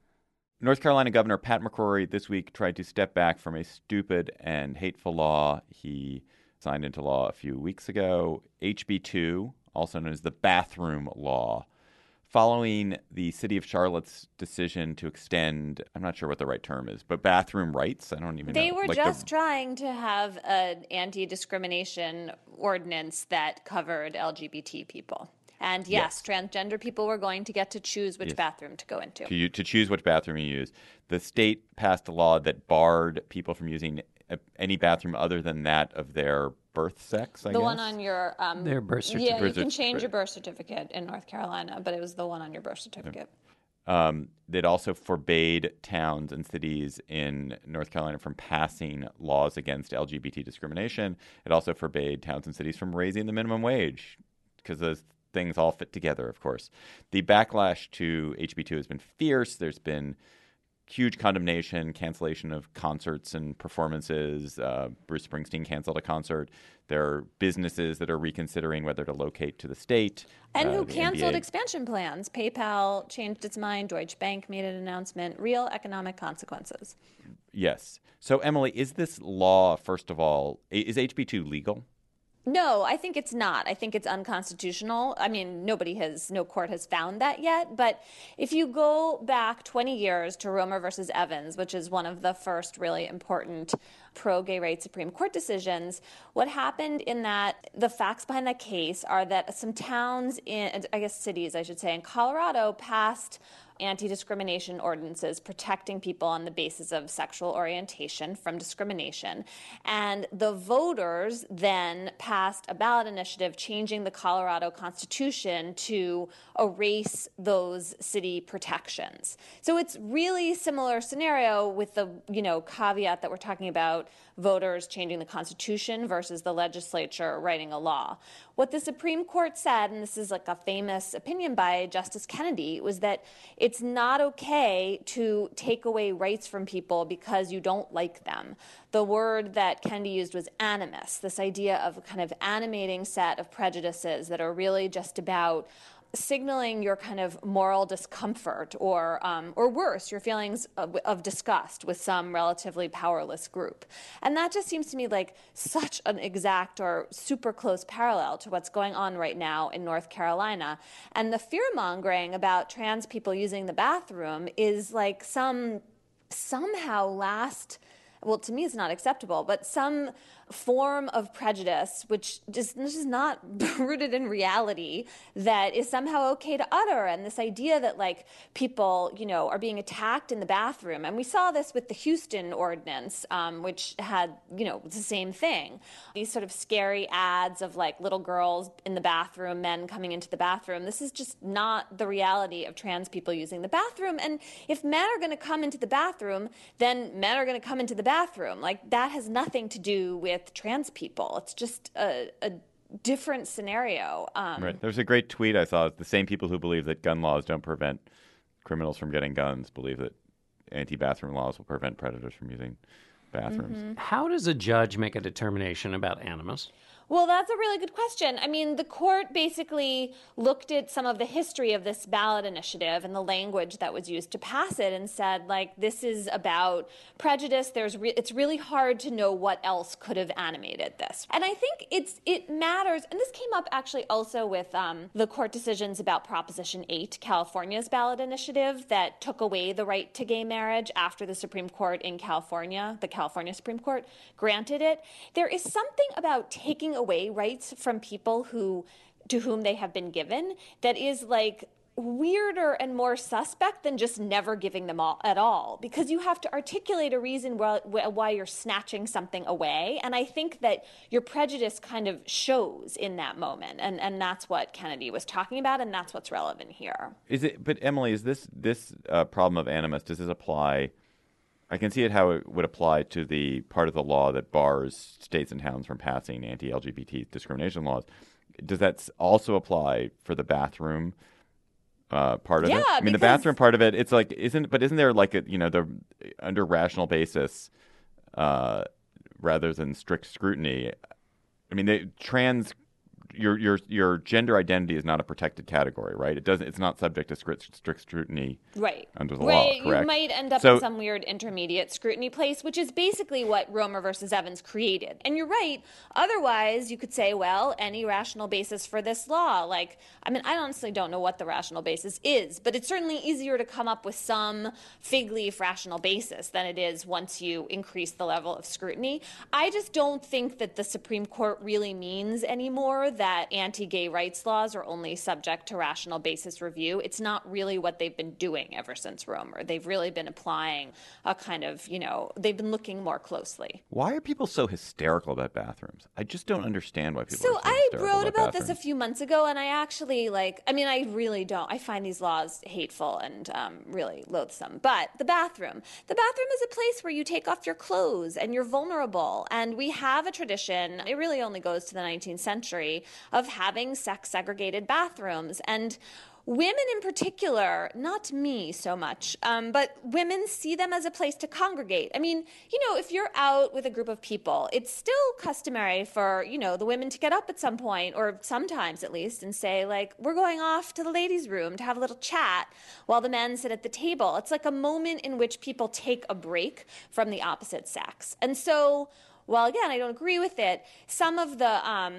North Carolina Governor Pat McCrory this week tried to step back from a stupid and hateful law he signed into law a few weeks ago, H B two, also known as the bathroom law, following the city of Charlotte's decision to extend, I'm not sure what the right term is, but bathroom rights. I don't even
they
know.
They were
like
just
the...
trying to have an anti-discrimination ordinance that covered L G B T people. And yes, yes, transgender people were going to get to choose which yes. bathroom to go into.
To, to choose which bathroom you use. The state passed a law that barred people from using a, any bathroom other than that of their birth sex, I
the
guess?
one on your... Um,
their birth certificate.
Yeah, you can change your birth certificate in North Carolina, but it was the one on your birth certificate.
Um, it also forbade towns and cities in North Carolina from passing laws against L G B T discrimination. It also forbade towns and cities from raising the minimum wage because those things all fit together, of course. The backlash to H B two has been fierce. There's been huge condemnation, cancellation of concerts and performances. Uh, Bruce Springsteen canceled a concert. There are businesses that are reconsidering whether to locate to the state.
And
uh,
who canceled
N B A.
Expansion plans. PayPal changed its mind. Deutsche Bank made an announcement. Real economic consequences.
Yes. So, Emily, is this law, first of all, is H B two legal?
No, I think it's not. I think it's unconstitutional. I mean, nobody has, no court has found that yet. But if you go back twenty years to Romer versus Evans, which is one of the first really important pro-gay rights Supreme Court decisions, what happened in that, the facts behind that case are that some towns in, I guess cities, I should say, in Colorado passed anti-discrimination ordinances protecting people on the basis of sexual orientation from discrimination. And the voters then passed a ballot initiative changing the Colorado Constitution to erase those city protections. So it's really similar scenario with the, you know, caveat that we're talking about voters changing the Constitution versus the legislature writing a law. What the Supreme Court said, and this is like a famous opinion by Justice Kennedy, was that it's not okay to take away rights from people because you don't like them. The word that Kennedy used was animus, this idea of a kind of animating set of prejudices that are really just about signaling your kind of moral discomfort or um, or worse, your feelings of, of disgust with some relatively powerless group. And that just seems to me like such an exact or super close parallel to what's going on right now in North Carolina. And the fear-mongering about trans people using the bathroom is like some somehow last... well, to me it's not acceptable, but some form of prejudice which just this is not rooted in reality that is somehow okay to utter. And this idea that like people, you know, are being attacked in the bathroom. And we saw this with the Houston ordinance, um, which had, you know, the same thing. These sort of scary ads of like little girls in the bathroom, men coming into the bathroom. This is just not the reality of trans people using the bathroom. And if men are going to come into the bathroom, then men are going to come into the bathroom. Like that has nothing to do with trans people. It's just a, a different scenario. Um,
right. There's a great tweet I saw. The same people who believe that gun laws don't prevent criminals from getting guns believe that anti-bathroom laws will prevent predators from using bathrooms.
Mm-hmm.
How does a judge make a determination about animus?
Well, that's a really good question. I mean, the court basically looked at some of the history of this ballot initiative and the language that was used to pass it and said, like, this is about prejudice. There's re- it's really hard to know what else could have animated this. And I think it's it matters, and this came up actually also with um, the court decisions about Proposition eight, California's ballot initiative that took away the right to gay marriage after the Supreme Court in California, the California Supreme Court, granted it. There is something about taking away rights from people who to whom they have been given that is like weirder and more suspect than just never giving them all at all, because you have to articulate a reason why, why you're snatching something away. And I think that your prejudice kind of shows in that moment. And, and that's what Kennedy was talking about, and that's what's relevant here.
Is it? But Emily, is this this uh, problem of animus, does this apply? I can see it how it would apply to the part of the law that bars states and towns from passing anti-L G B T discrimination laws. Does that also apply for the bathroom uh, part of
yeah,
it? I mean, the bathroom part of it, it's like, isn't, but isn't there like a, you know, the under rational basis uh, rather than strict scrutiny? I mean, they, trans, your your your gender identity is not a protected category, right? It doesn't. It's not subject to strict, strict scrutiny,
right?
Under the
right.
law, correct?
You might end up
so,
in some weird intermediate scrutiny place, which is basically what Romer versus Evans created. And you're right. Otherwise, you could say, well, any rational basis for this law. Like, I mean, I honestly don't know what the rational basis is, but it's certainly easier to come up with some fig leaf rational basis than it is once you increase the level of scrutiny. I just don't think that the Supreme Court really means anymore that anti-gay rights laws are only subject to rational basis review. It's not really what they've been doing ever since Romer. They've really been applying a kind of, you know, they've been looking more closely.
Why are people so hysterical about bathrooms? I just don't understand why people
so
are so
I
hysterical
wrote
about,
about
bathrooms.
this a few months ago, and I actually, like, I mean, I really don't. I find these laws hateful and um, really loathsome. But the bathroom. The bathroom is a place where you take off your clothes and you're vulnerable. And we have a tradition, it really only goes to the nineteenth century, of having sex-segregated bathrooms. And women in particular, not me so much, um, but women see them as a place to congregate. I mean, you know, if you're out with a group of people, it's still customary for, you know, the women to get up at some point, or sometimes at least, and say, like, we're going off to the ladies' room to have a little chat while the men sit at the table. It's like a moment in which people take a break from the opposite sex. And so, while again, I don't agree with it, some of the um,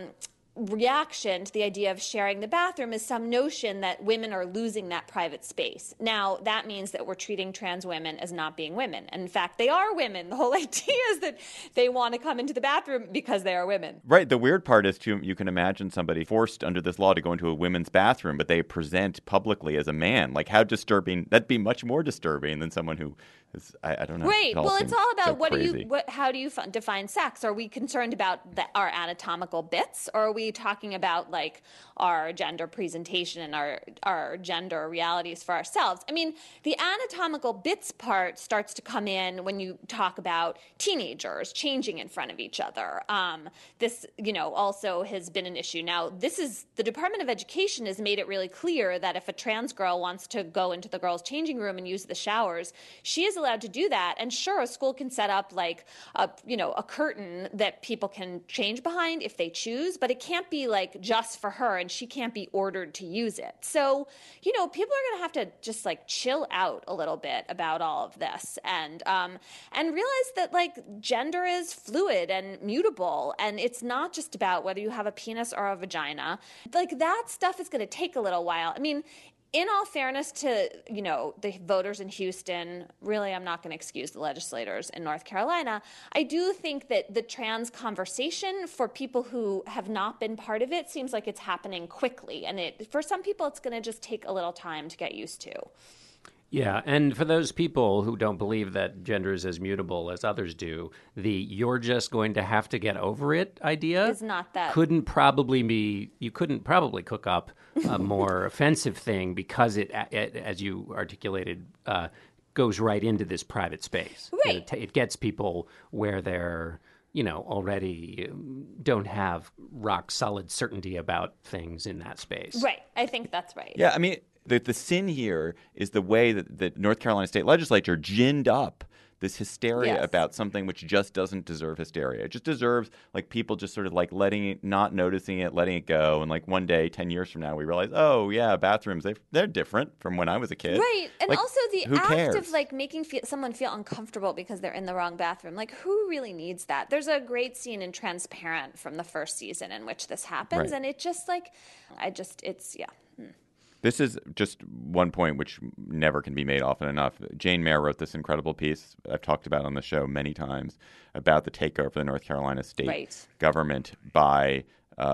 reaction to the idea of sharing the bathroom is some notion that women are losing that private space. Now, that means that we're treating trans women as not being women. And in fact, they are women. The whole idea is that they want to come into the bathroom because they are women.
Right. The weird part is, too, you can imagine somebody forced under this law to go into a women's bathroom, but they present publicly as a man. Like, how disturbing. That'd be much more disturbing than someone who is, I, I don't know.
Right.
It all
well, it's all about
so
what
crazy.
do you, what, how do you f- define sex? Are we concerned about the, our anatomical bits, or are we talking about, like, our gender presentation and our, our gender realities for ourselves? I mean, the anatomical bits part starts to come in when you talk about teenagers changing in front of each other. Um, this, you know, also has been an issue. Now, this is, the Department of Education has made it really clear that if a trans girl wants to go into the girls' changing room and use the showers, she is allowed to do that. And sure, a school can set up, like, a, you know, a curtain that people can change behind if they choose, but it can't be, like, just for her, and she can't be ordered to use it. So, you know, people are going to have to just, like, chill out a little bit about all of this and um, and realize that, like, gender is fluid and mutable, and it's not just about whether you have a penis or a vagina. Like, that stuff is going to take a little while. I mean, in all fairness to, you know, the voters in Houston, really, I'm not going to excuse the legislators in North Carolina. I do think that the trans conversation, for people who have not been part of it, seems like it's happening quickly. And it, for some people, it's going to just take a little time to get used to.
Yeah, and for those people who don't believe that gender is as mutable as others do, the "you're just going to have to get over it" idea
is not that.
Couldn't probably be, you couldn't probably cook up a more offensive thing, because it, it as you articulated, uh, goes right into this private space.
Right.
It, it gets people where they're, you know, already don't have rock solid certainty about things in that space.
Right. I think that's right.
Yeah, I mean, the, the sin here is the way that the North Carolina state legislature ginned up this hysteria
Yes.
about something which just doesn't deserve hysteria. It just deserves, like, people just sort of, like, letting it, not noticing it, letting it go. And, like, one day, ten years from now, we realize, oh, yeah, bathrooms, they, they're different from when I was a kid.
Right. And
Like,
also the
who
act
cares?
of, like, making feel, someone feel uncomfortable because they're in the wrong bathroom. Like, who really needs that? There's a great scene in Transparent from the first season in which this happens.
Right.
And it just, like, I just, it's, yeah. Hmm.
This is just one point which never can be made often enough. Jane Mayer wrote this incredible piece I've talked about on the show many times about the takeover of the North Carolina state
Right.
government by uh,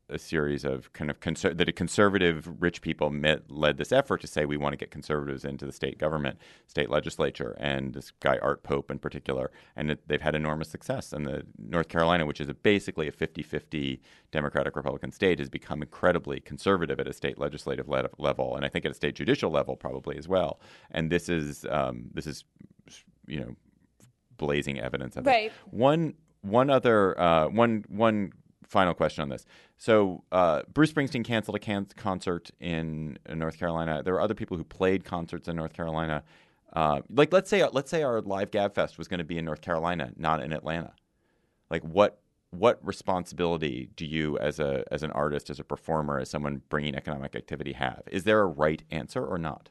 a series of kind of conser- that a conservative rich people met, led this effort to say we want to get conservatives into the state government, state legislature, and this guy Art Pope in particular, and it, they've had enormous success. And the North Carolina, which is a basically a fifty-fifty Democratic-Republican state, has become incredibly conservative at a state legislative le- level, and I think at a state judicial level probably as well. And this is um, this is you know blazing evidence of
right.
it. One one other uh, one one. Final question on this. So uh, Bruce Springsteen canceled a can- concert in, in North Carolina. There were other people who played concerts in North Carolina. Uh, like let's say let's say our live Gab Fest was going to be in North Carolina, not in Atlanta. Like what what responsibility do you as a as an artist, as a performer, as someone bringing economic activity have? Is there a right answer or not?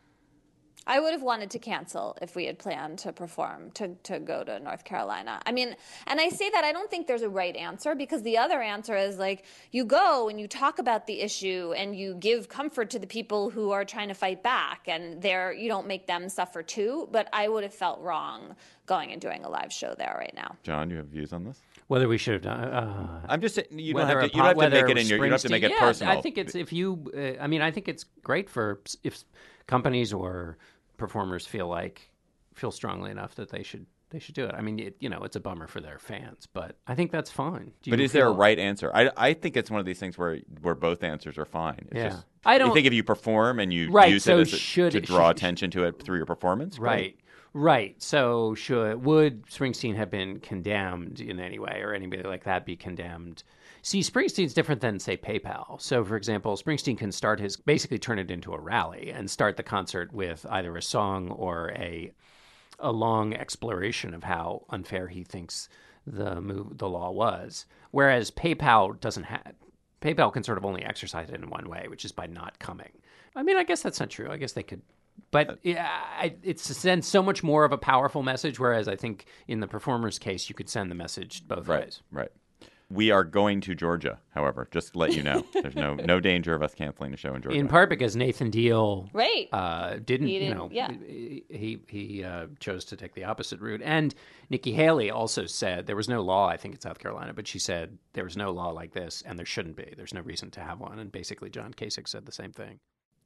I would have wanted to cancel if we had planned to perform, to, to go to North Carolina. I mean, and I say that I don't think there's a right answer, because the other answer is like you go and you talk about the issue and you give comfort to the people who are trying to fight back, and they're, you don't make them suffer too. But I would have felt wrong going and doing a live show there right now.
John, you have views on this?
Whether we should have done. Uh,
I'm just saying you don't
whether
have to,
a
you don't
po-
have to make
whether
it in your you don't have to make it
Springsteen-
personal.
Yeah, I think it's if you. Uh, I mean, I think it's great for if companies or performers feel like feel strongly enough that they should they should do it. I mean, it, you know, it's a bummer for their fans, but I think that's fine. Do
But
you
is there a
feel-
right answer? I, I think it's one of these things where where both answers are fine. It's
Yeah.
just,
I don't-
You think if you perform and you
Right,
use
so
it as a,
should
to
it-
draw
should-
attention to it through your performance,
Right.
great.
Right. So should would Springsteen have been condemned in any way, or anybody like that be condemned? See, Springsteen's different than, say, PayPal. So, for example, Springsteen can start his basically turn it into a rally and start the concert with either a song or a a long exploration of how unfair he thinks the move, the law was. Whereas PayPal doesn't have PayPal can sort of only exercise it in one way, which is by not coming. I mean, I guess that's not true. I guess they could. But yeah, I, it sends so much more of a powerful message, whereas I think in the performer's case, you could send the message both
Right,
ways.
right. We are going to Georgia, however, just to let you know. There's no no danger of us canceling a show in Georgia.
In part because Nathan Deal
Right.
uh, didn't,
He
you
didn't-
know,
yeah.
he he uh, chose to take the opposite route. And Nikki Haley also said there was no law, I think, in South Carolina, but she said there was no law like this, and there shouldn't be. There's no reason to have one. And basically, John Kasich said the same thing.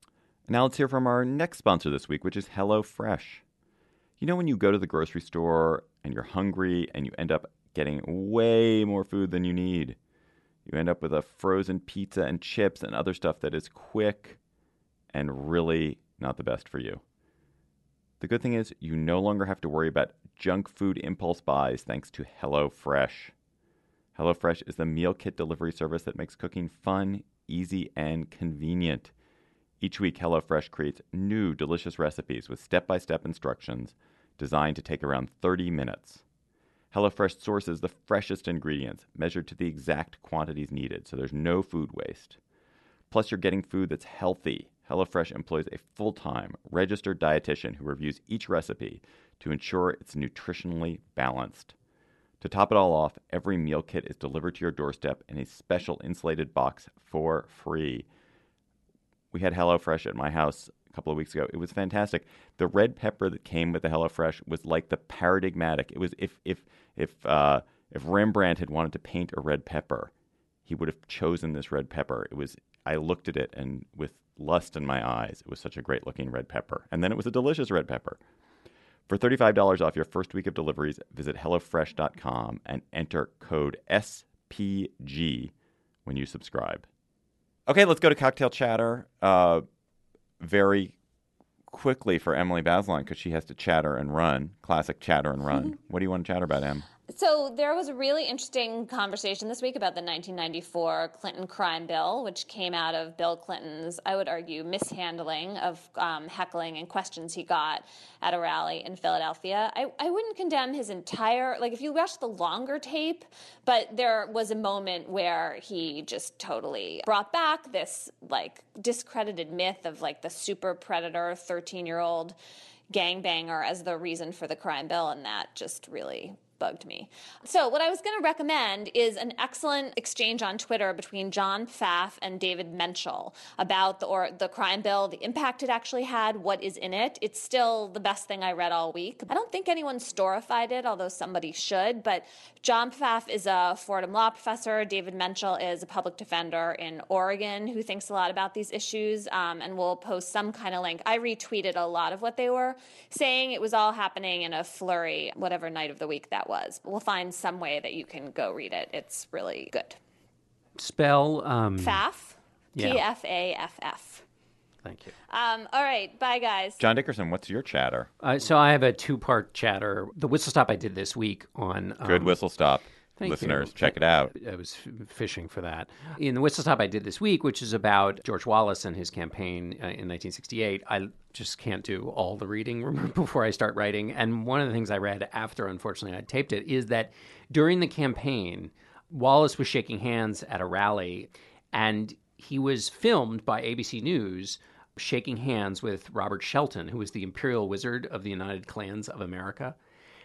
Now let's hear from our next sponsor this week, which is HelloFresh. You know when you go to the grocery store and you're hungry and you end up getting way more food than you need? You end up with a frozen pizza and chips and other stuff that is quick and really not the best for you. The good thing is you no longer have to worry about junk food impulse buys thanks to HelloFresh. HelloFresh is the meal kit delivery service that makes cooking fun, easy, and convenient. Each week, HelloFresh creates new delicious recipes with step-by-step instructions designed to take around thirty minutes. HelloFresh sources the freshest ingredients, measured to the exact quantities needed, so there's no food waste. Plus, you're getting food that's healthy. HelloFresh employs a full-time, registered dietitian who reviews each recipe to ensure it's nutritionally balanced. To top it all off, every meal kit is delivered to your doorstep in a special insulated box for free. We had HelloFresh at my house a couple of weeks ago. It was fantastic. The red pepper that came with the HelloFresh was like the paradigmatic. It was if if if uh, if Rembrandt had wanted to paint a red pepper, he would have chosen this red pepper. It was. I looked at it and with lust in my eyes, it was such a great looking red pepper. And then it was a delicious red pepper. For thirty-five dollars off your first week of deliveries, visit HelloFresh dot com and enter code S P G when you subscribe. Okay, let's go to cocktail chatter uh, very quickly for Emily Bazelon because she has to chatter and run. Classic chatter and run. Mm-hmm. What do you want to chatter about, Em?
So there was a really interesting conversation this week about the nineteen ninety-four Clinton crime bill, which came out of Bill Clinton's, I would argue, mishandling of um, heckling and questions he got at a rally in Philadelphia. I, I wouldn't condemn his entire, like if you watch the longer tape, but there was a moment where he just totally brought back this like discredited myth of like the super predator thirteen-year-old gangbanger as the reason for the crime bill, and that just really bugged me. So what I was going to recommend is an excellent exchange on Twitter between John Pfaff and David Menschel about the or the crime bill, the impact it actually had, what is in it. It's still the best thing I read all week. I don't think anyone storified it, although somebody should, but John Pfaff is a Fordham law professor. David Menschel is a public defender in Oregon who thinks a lot about these issues, um, and will post some kind of link. I retweeted a lot of what they were saying. It was all happening in a flurry, whatever night of the week that was. We'll find some way that you can go read it. It's really good.
Spell um,
Pfaff,
yeah.
P F A F F.
Thank you.
Um, all right. Bye, guys.
John Dickerson, what's your chatter?
Uh, so I have a two-part chatter. The whistle stop I did this week on... Um,
Good whistle stop.
Thank
Listeners,
you.
check it out.
I was f- fishing for that. In the whistle stop I did this week, which is about George Wallace and his campaign uh, in nineteen sixty-eight, I just can't do all the reading before I start writing. And one of the things I read after, unfortunately, I taped it, is that during the campaign, Wallace was shaking hands at a rally, and he was filmed by A B C News shaking hands with Robert Shelton, who was the Imperial Wizard of the United Clans of America.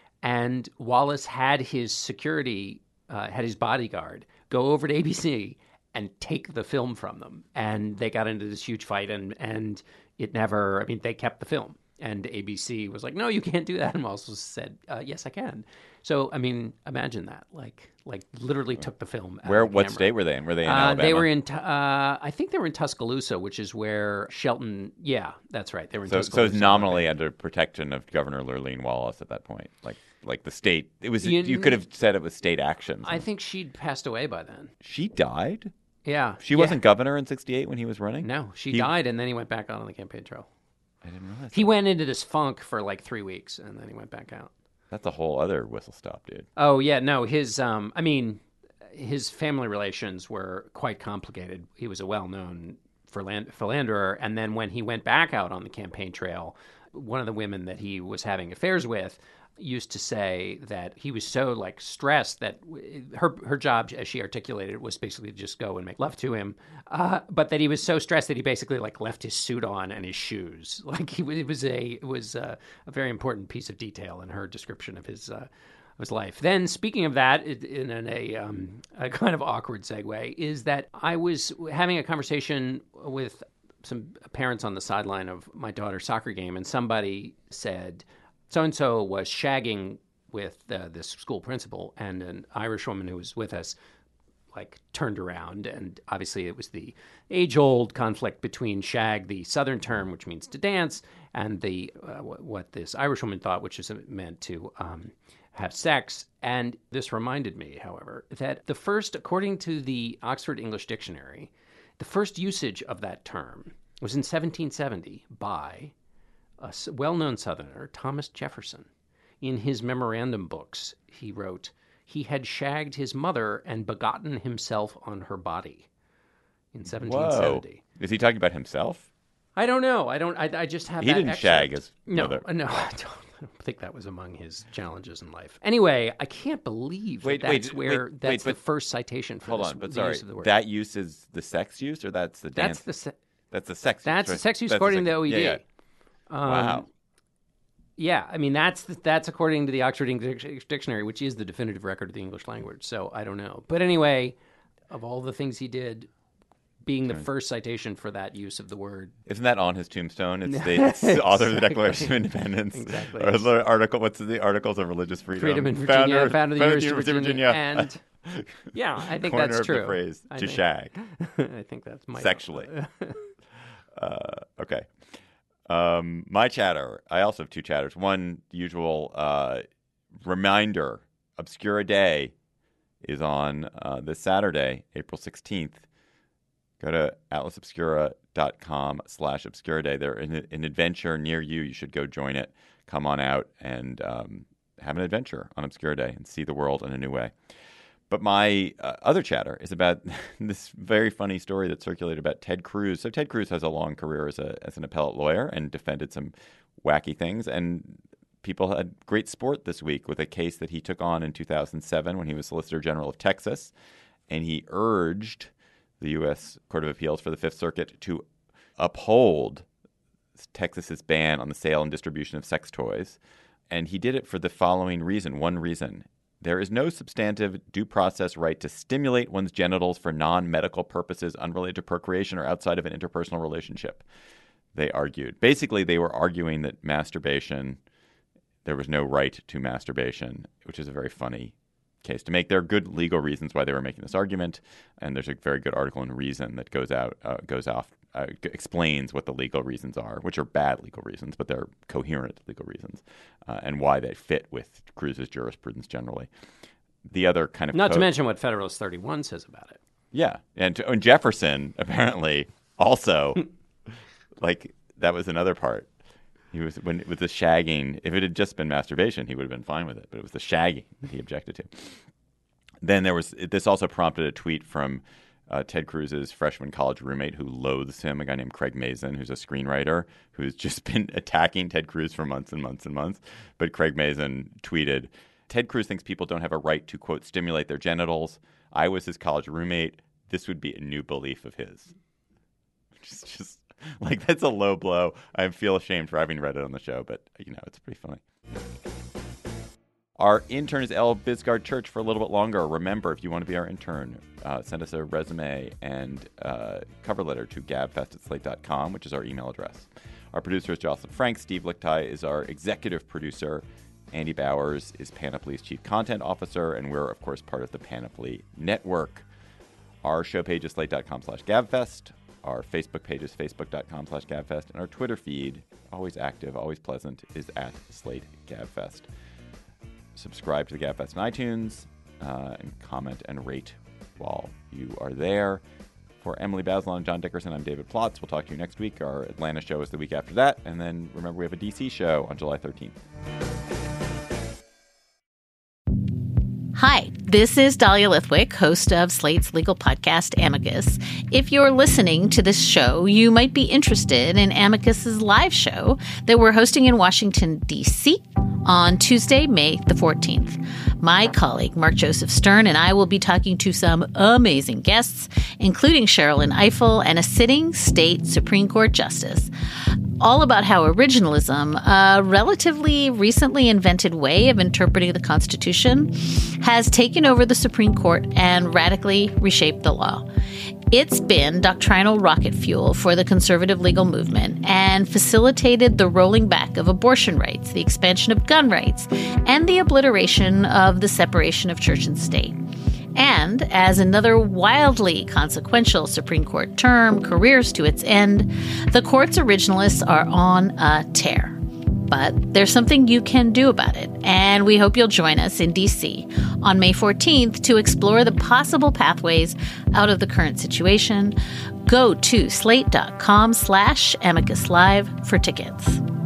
And Wallace had his security, uh, had his bodyguard go over to A B C and take the film from them. And they got into this huge fight, and, and it never, I mean, they kept the film. And A B C was like, no, you can't do that. And Wallace said, uh, yes, I can. So, I mean, imagine that. Like, like literally took the film out
Where?
of the
What
camera.
state were they in? Were they in
Uh,
Alabama?
they were in, Tu- uh, I think they were in Tuscaloosa, which is where Shelton, yeah, that's right. They were in
So, so
Tuscaloosa.
it's nominally under protection of Governor Lurleen Wallace at that point. Like, like the state. It was.
You-
You, could have said it was state actions.
I think she'd passed away by then.
She died.
Yeah.
She
yeah.
wasn't governor in sixty-eight when he was running.
No, she
He-
died, and then he went back out on the campaign trail.
I didn't realize.
He
that.
went into this funk for like three weeks, and then he went back out.
That's a whole other whistle stop, dude.
Oh yeah, no, his um, I mean, his family relations were quite complicated. He was a well-known philan- philanderer, and then when he went back out on the campaign trail, one of the women that he was having affairs with used to say that he was so like stressed that her her job, as she articulated it, was basically to just go and make love to him, uh, but that he was so stressed that he basically like left his suit on and his shoes. Like he it was a it was a, a very important piece of detail in her description of his uh, of his life. Then, speaking of that, in, in a um, a kind of awkward segue, is that I was having a conversation with some parents on the sideline of my daughter's soccer game, and somebody said, so-and-so was shagging with uh, this school principal, and an Irish woman who was with us like turned around, and obviously it was the age-old conflict between shag, the southern term, which means to dance, and the uh, w- what this Irish woman thought, which is meant to um, have sex. And this reminded me, however, that the first, according to the Oxford English Dictionary, the first usage of that term was in seventeen seventy by a well-known Southerner, Thomas Jefferson. In his memorandum books, he wrote, he had shagged his mother and begotten himself on her body in seventeen seventy.
Whoa. Is he talking about himself?
I don't know. I don't. I, I just have.
He
that
didn't
excerpt.
shag his
no,
mother.
No, I don't, I don't think that was among his challenges in life. Anyway, I can't believe
Wait,
that
wait,
that's where
wait,
that's
wait,
the
but-
first citation for
Hold
this,
on, but
the
sorry.
use of the word.
That use is the sex use, or that's the dance?
that's the se-
That's the sex.
that's
use,
the sex use
That's
according to
sex-
the O E D.
Yeah, yeah.
Um,
Wow.
Yeah, I mean that's that's according to the Oxford English Dictionary, which is the definitive record of the English language. So I don't know, but anyway, of all the things he did, being the first citation for that use of the word.
Isn't that on his tombstone? It's the, it's the author of the Declaration of Independence.
Exactly.
Or the article. What's the Articles of Religious Freedom?
Freedom in Virginia,
Founder,
founder of the
founder
University of Virginia, and yeah, I think
Corner
that's
of
true.
the phrase
I
to
think-
shag
I think that's my
sexually. uh, okay. Um, my chatter. I also have two chatters. One, the usual uh, reminder: Obscura Day is on uh, this Saturday, April sixteenth. Go to atlasobscura.com slash Obscura Day. They're in an adventure near you. You should go join it. Come on out and um, have an adventure on Obscura Day and see the world in a new way. But my uh, other chatter is about this very funny story that circulated about Ted Cruz. So Ted Cruz has a long career as a as an appellate lawyer and defended some wacky things. And people had great sport this week with a case that he took on in two thousand seven when he was Solicitor General of Texas. And he urged the U S Court of Appeals for the Fifth Circuit to uphold Texas's ban on the sale and distribution of sex toys. And he did it for the following reason. One reason. There is no substantive due process right to stimulate one's genitals for non-medical purposes unrelated to procreation or outside of an interpersonal relationship, they argued. Basically, they were arguing that masturbation, there was no right to masturbation, which is a very funny case to make. There are good legal reasons why they were making this argument, and there's a very good article in Reason that goes out, uh, goes off, uh, explains what the legal reasons are, which are bad legal reasons, but they're coherent legal reasons, uh, and why they fit with Cruz's jurisprudence generally. The other kind of
not
co-
to mention what Federalist thirty-one says about it.
Yeah, and, to, and Jefferson apparently also like that was another part. He was when with the shagging. If it had just been masturbation, he would have been fine with it. But it was the shagging that he objected to. Then there was this also prompted a tweet from uh, Ted Cruz's freshman college roommate who loathes him, a guy named Craig Mazin, who's a screenwriter who's just been attacking Ted Cruz for months and months and months. But Craig Mazin tweeted, "Ted Cruz thinks people don't have a right to, quote, stimulate their genitals. I was his college roommate. This would be a new belief of his." Which is just like, that's a low blow. I feel ashamed for having read it on the show, but, you know, it's pretty funny. Our intern is Elle Bisgard Church for a little bit longer. Remember, if you want to be our intern, uh, send us a resume and uh, cover letter to gabfest at slate dot com, which is our email address. Our producer is Jocelyn Frank. Steve Lichtai is our executive producer. Andy Bowers is Panoply's chief content officer, and we're, of course, part of the Panoply Network. Our show page is slate dot com slash gabfest. Our Facebook page is facebook dot com slash gabfest. And our Twitter feed, always active, always pleasant, is at Slate Gabfest. Subscribe to the Gabfest on iTunes uh, and comment and rate while you are there. For Emily Bazelon and John Dickerson, I'm David Plotz. We'll talk to you next week. Our Atlanta show is the week after that. And then remember, we have a D C show on July thirteenth.
Hi, this is Dahlia Lithwick, host of Slate's legal podcast, Amicus. If you're listening to this show, you might be interested in Amicus's live show that we're hosting in Washington, D C on Tuesday, May the fourteenth. My colleague, Mark Joseph Stern, and I will be talking to some amazing guests, including Sherrilyn Ifill and a sitting state Supreme Court justice, all about how originalism, a relatively recently invented way of interpreting the Constitution, has taken over the Supreme Court and radically reshaped the law. It's been doctrinal rocket fuel for the conservative legal movement and facilitated the rolling back of abortion rights, the expansion of gun rights, and the obliteration of the separation of church and state. And as another wildly consequential Supreme Court term careers to its end, the court's originalists are on a tear. But there's something you can do about it, and we hope you'll join us in D C on May fourteenth to explore the possible pathways out of the current situation. Go to slate dot com slash amicus live for tickets.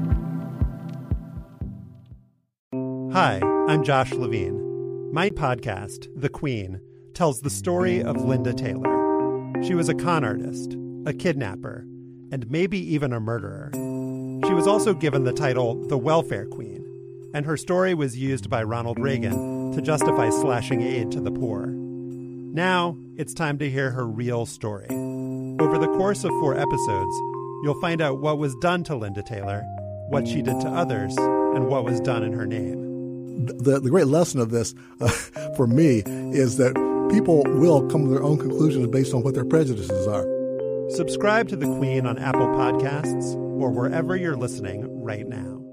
Hi, I'm Josh Levine. My podcast, The Queen, tells the story of Linda Taylor. She was a con artist, a kidnapper, and maybe even a murderer. She was also given the title the Welfare Queen, and her story was used by Ronald Reagan to justify slashing aid to the poor. Now, it's time to hear her real story. Over the course of four episodes, you'll find out what was done to Linda Taylor, what she did to others, and what was done in her name.
The, the great lesson of this, uh, for me, is that people will come to their own conclusions based on what their prejudices are.
Subscribe to The Queen on Apple Podcasts or wherever you're listening right now.